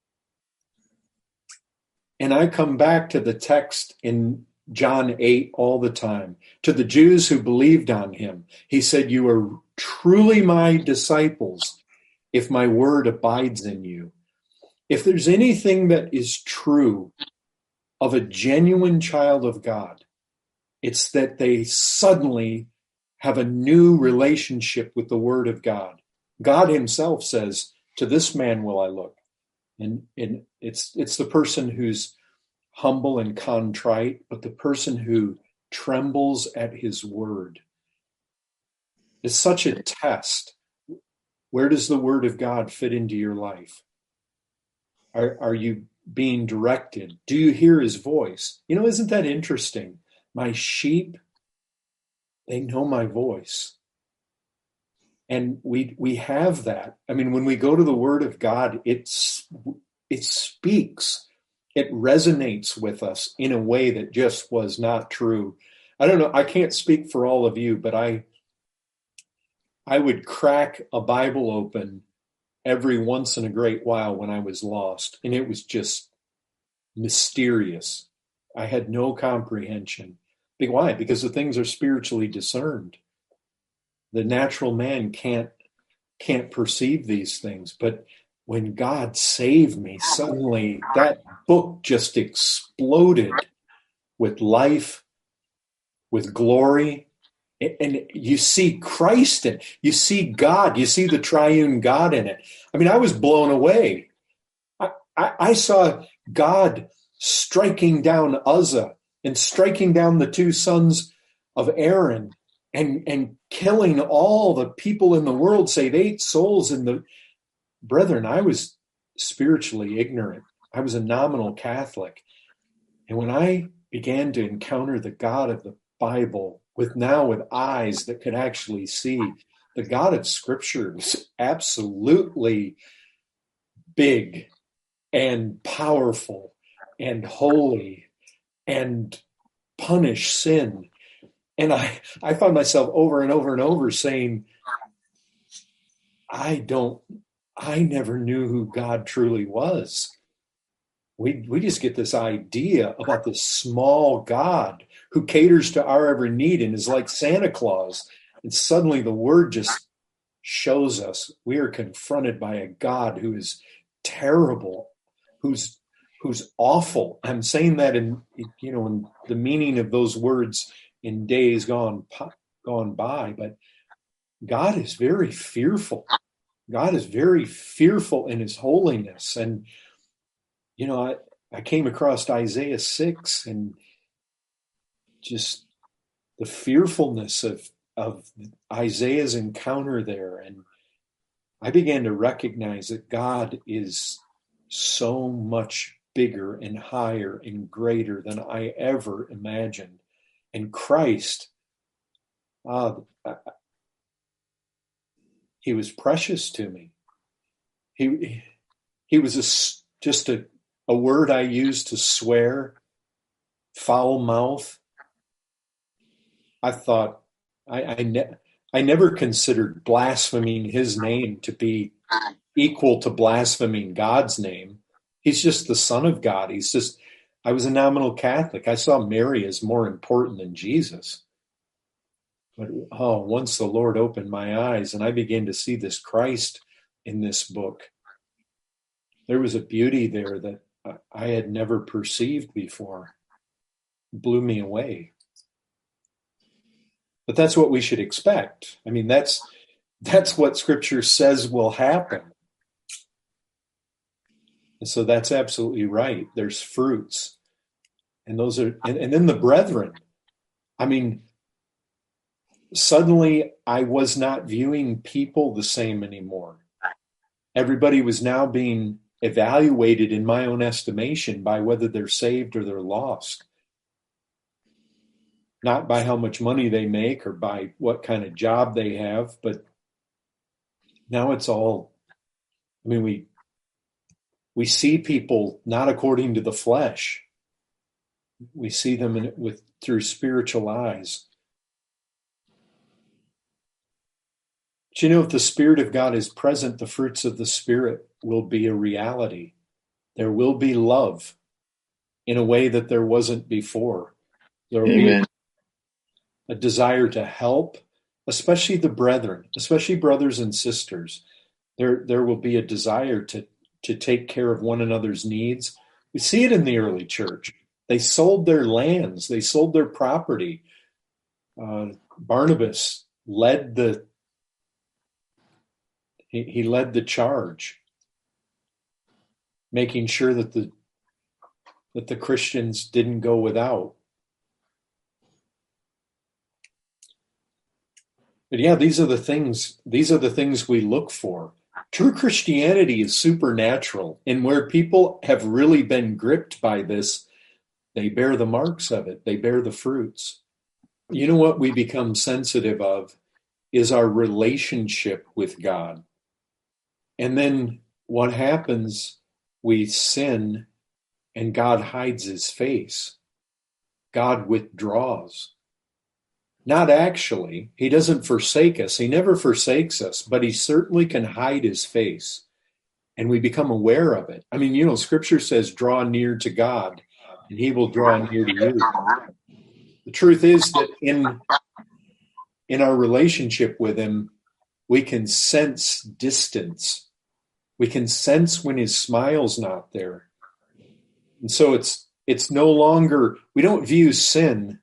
Speaker 2: And I come back to the text in John eight all the time. To the Jews who believed on him, he said, you are truly my disciples if my word abides in you. If there's anything that is true of a genuine child of God, it's that they suddenly have a new relationship with the word of God. God himself says, to this man will I look. And, and it's it's the person who's humble and contrite, but the person who trembles at his word. It's such a test. Where does the word of God fit into your life? Are, are you being directed? Do you hear his voice? You know, isn't that interesting? My sheep, they know my voice. And we we have that. I mean, when we go to the word of God, it's it speaks. It resonates with us in a way that just was not true. I don't know. I can't speak for all of you, but I I would crack a Bible open every once in a great while when I was lost. And it was just mysterious. I had no comprehension. Why? Because the things are spiritually discerned. The natural man can't can't perceive these things. But when God saved me, suddenly that book just exploded with life, with glory. And you see Christ in it. You see God. You see the triune God in it. I mean, I was blown away. I, I, I saw God striking down Uzzah and striking down the two sons of Aaron and, and killing all the people in the world, save eight souls. In the brethren, I was spiritually ignorant. I was a nominal Catholic. And when I began to encounter the God of the Bible, with now with eyes that could actually see, the God of Scripture was absolutely big and powerful and holy and punish sin. And I, I found myself over and over and over saying, I don't, I never knew who God truly was. We, we just get this idea about this small God who caters to our every need and is like Santa Claus. And suddenly the word just shows us we are confronted by a God who is terrible, who's who's awful. I'm saying that in, you know, in the meaning of those words in days gone gone by, but God is very fearful. God is very fearful in his holiness. And, you know, I, I came across Isaiah six and just the fearfulness of, of Isaiah's encounter there. And I began to recognize that God is so much bigger and higher and greater than I ever imagined. And Christ, uh, he was precious to me. He he was a, just a, a word I used to swear, foul mouth. I thought, I I, ne- I never considered blaspheming his name to be equal to blaspheming God's name. He's just the Son of God. He's just, I was a nominal Catholic. I saw Mary as more important than Jesus. But oh, once the Lord opened my eyes and I began to see this Christ in this book, there was a beauty there that I had never perceived before. It blew me away. But that's what we should expect. I mean, that's that's what Scripture says will happen. And so that's absolutely right. There's fruits. And those are, and, and then the brethren. I mean, suddenly I was not viewing people the same anymore. Everybody was now being evaluated in my own estimation by whether they're saved or they're lost. Not by how much money they make or by what kind of job they have, but now it's all, I mean, we we see people not according to the flesh. We see them in, with through spiritual eyes. But you know, if the Spirit of God is present, the fruits of the Spirit will be a reality. There will be love in a way that there wasn't before. There will Amen. be a desire to help, especially the brethren, especially brothers and sisters. There, there will be a desire to, to take care of one another's needs. We see it in the early church. They sold their lands. They sold their property. Uh, Barnabas led the he, he led the charge, making sure that the that the Christians didn't go without. But yeah, these are the things. These are the things we look for. True Christianity is supernatural, and where people have really been gripped by this, they bear the marks of it. They bear the fruits. You know what we become sensitive of is our relationship with God. And then what happens, we sin and God hides his face. God withdraws. Not actually. He doesn't forsake us. He never forsakes us, but he certainly can hide his face. And we become aware of it. I mean, you know, Scripture says, draw near to God, and he will draw near to you. The truth is that in, in our relationship with him, we can sense distance. We can sense when his smile's not there. And so it's it's no longer, we don't view sin.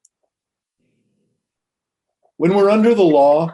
Speaker 2: When we're under the law,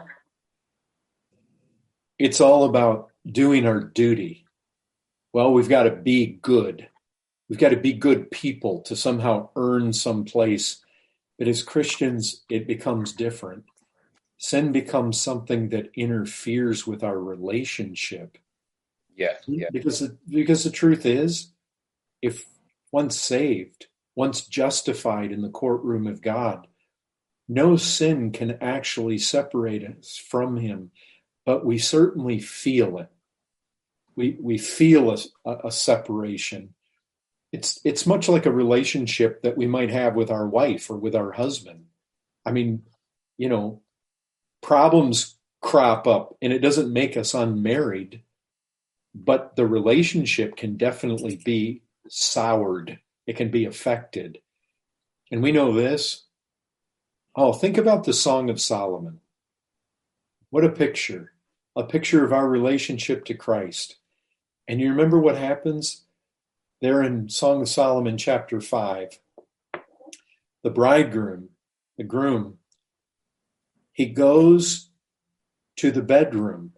Speaker 2: it's all about doing our duty. Well, we've got to be good. We've got to be good people to somehow earn some place. But as Christians, it becomes different. Sin becomes something that interferes with our relationship.
Speaker 4: Yeah, yeah.
Speaker 2: Because, because the truth is, if once saved, once justified in the courtroom of God, no sin can actually separate us from him, but we certainly feel it. We we feel a, a separation. It's it's much like a relationship that we might have with our wife or with our husband. I mean, you know, problems crop up and it doesn't make us unmarried, but the relationship can definitely be soured. It can be affected. And we know this. Oh, think about the Song of Solomon. What a picture. A picture of our relationship to Christ. And you remember what happens there in Song of Solomon chapter five? The bridegroom, the groom, he goes to the bedroom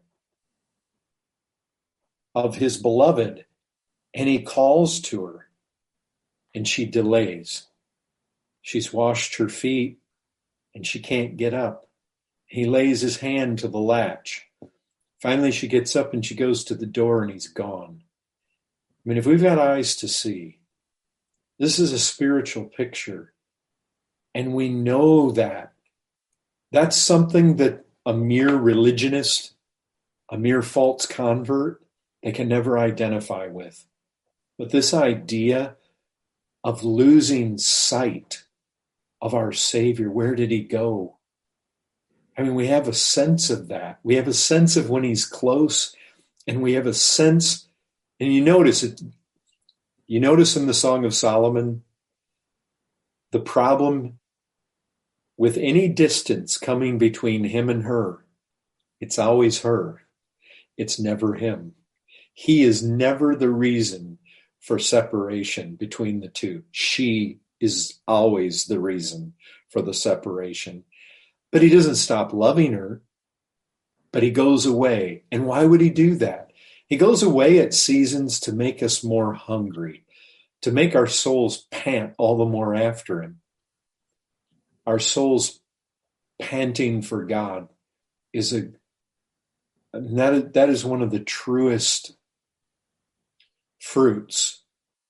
Speaker 2: of his beloved and he calls to her and she delays. She's washed her feet and she can't get up. He lays his hand to the latch. Finally, she gets up and she goes to the door and he's gone. I mean, if we've got eyes to see, this is a spiritual picture. And we know that. That's something that a mere religionist, a mere false convert, they can never identify with. But this idea of losing sight of our Savior, where did he go? I mean, we have a sense of that. We have a sense of when he's close, and we have a sense, and you notice it, you notice in the Song of Solomon, the problem with any distance coming between him and her, it's always her. It's never him. He is never the reason for separation between the two. She is always the reason for the separation. But he doesn't stop loving her, but he goes away. And why would he do that? He goes away at seasons to make us more hungry, to make our souls pant all the more after him. Our souls panting for God is a that, that is one of the truest fruits.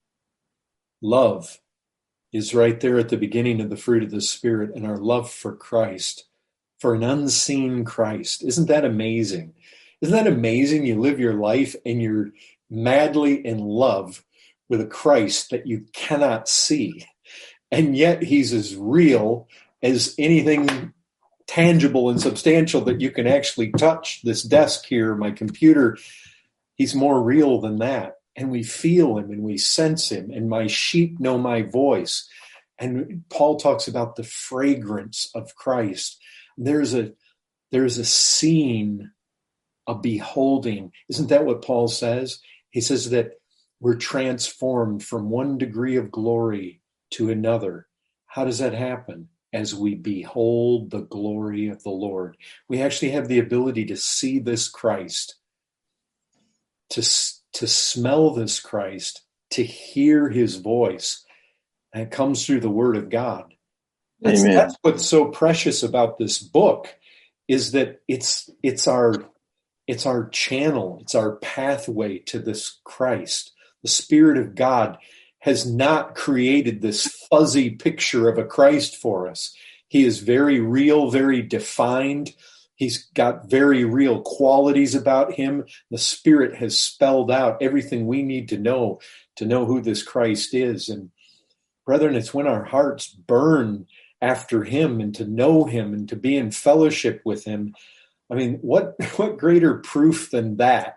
Speaker 2: Love is right there at the beginning of the fruit of the Spirit, and our love for Christ, for an unseen Christ. Isn't that amazing? Isn't that amazing? You live your life and you're madly in love with a Christ that you cannot see. And yet he's as real as anything tangible and substantial that you can actually touch. This desk here, my computer, he's more real than that. And we feel him and we sense him, and my sheep know my voice. And Paul talks about the fragrance of Christ. There's a, there's a seeing, a beholding. Isn't that what Paul says? He says that we're transformed from one degree of glory to another. How does that happen? As we behold the glory of the Lord. We actually have the ability to see this Christ, to, to smell this Christ, to hear his voice. And it comes through the word of God. That's,
Speaker 7: Amen.
Speaker 2: That's what's so precious about this book, is that it's it's our it's our channel, it's our pathway to this Christ. The Spirit of God has not created this fuzzy picture of a Christ for us. He is very real, very defined. He's got very real qualities about him. The Spirit has spelled out everything we need to know to know who this Christ is. And brethren, it's when our hearts burn after him and to know him and to be in fellowship with him. I mean, what what greater proof than that?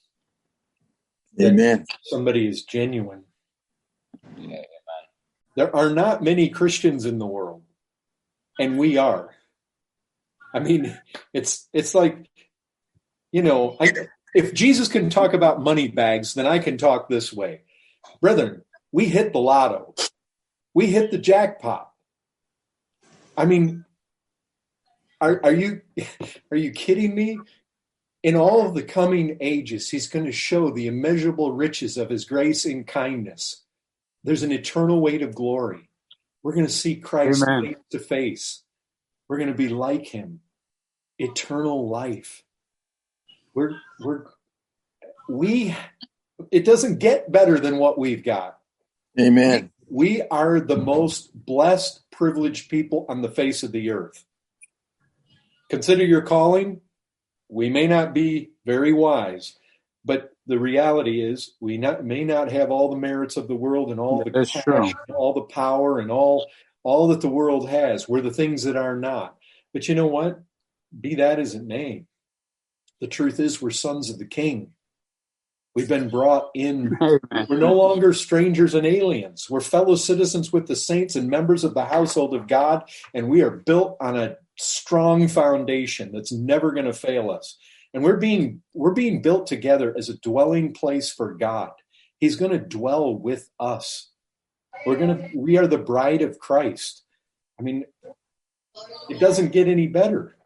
Speaker 7: Amen.
Speaker 2: That somebody is genuine.
Speaker 4: Yeah, amen.
Speaker 2: There are not many Christians in the world, and we are. I mean, it's it's like, you know, I, if Jesus can talk about money bags, then I can talk this way. Brethren, we hit the lotto. We hit the jackpot. I mean, are, are you are you kidding me? In all of the coming ages, he's going to show the immeasurable riches of his grace and kindness. There's an eternal weight of glory. We're going to see Christ
Speaker 5: Amen.
Speaker 2: face to face. We're going to be like him. Eternal life. We're we're we. It doesn't get better than what we've got.
Speaker 7: Amen.
Speaker 2: We are the most blessed, privileged people on the face of the earth. Consider your calling. We may not be very wise, but the reality is we not, may not have all the merits of the world and all the
Speaker 5: That's
Speaker 2: cash,
Speaker 5: true.
Speaker 2: and all the power and all, all that the world has. We're the things that are not. But you know what? Be that as it may. The truth is we're sons of the King. We've been brought in.
Speaker 5: Amen.
Speaker 2: We're no longer strangers and aliens. We're fellow citizens with the saints and members of the household of God, and we are built on a strong foundation that's never going to fail us. And we're being we're being built together as a dwelling place for God. He's going to dwell with us. We're going to we are the bride of Christ. I mean, it doesn't get any better.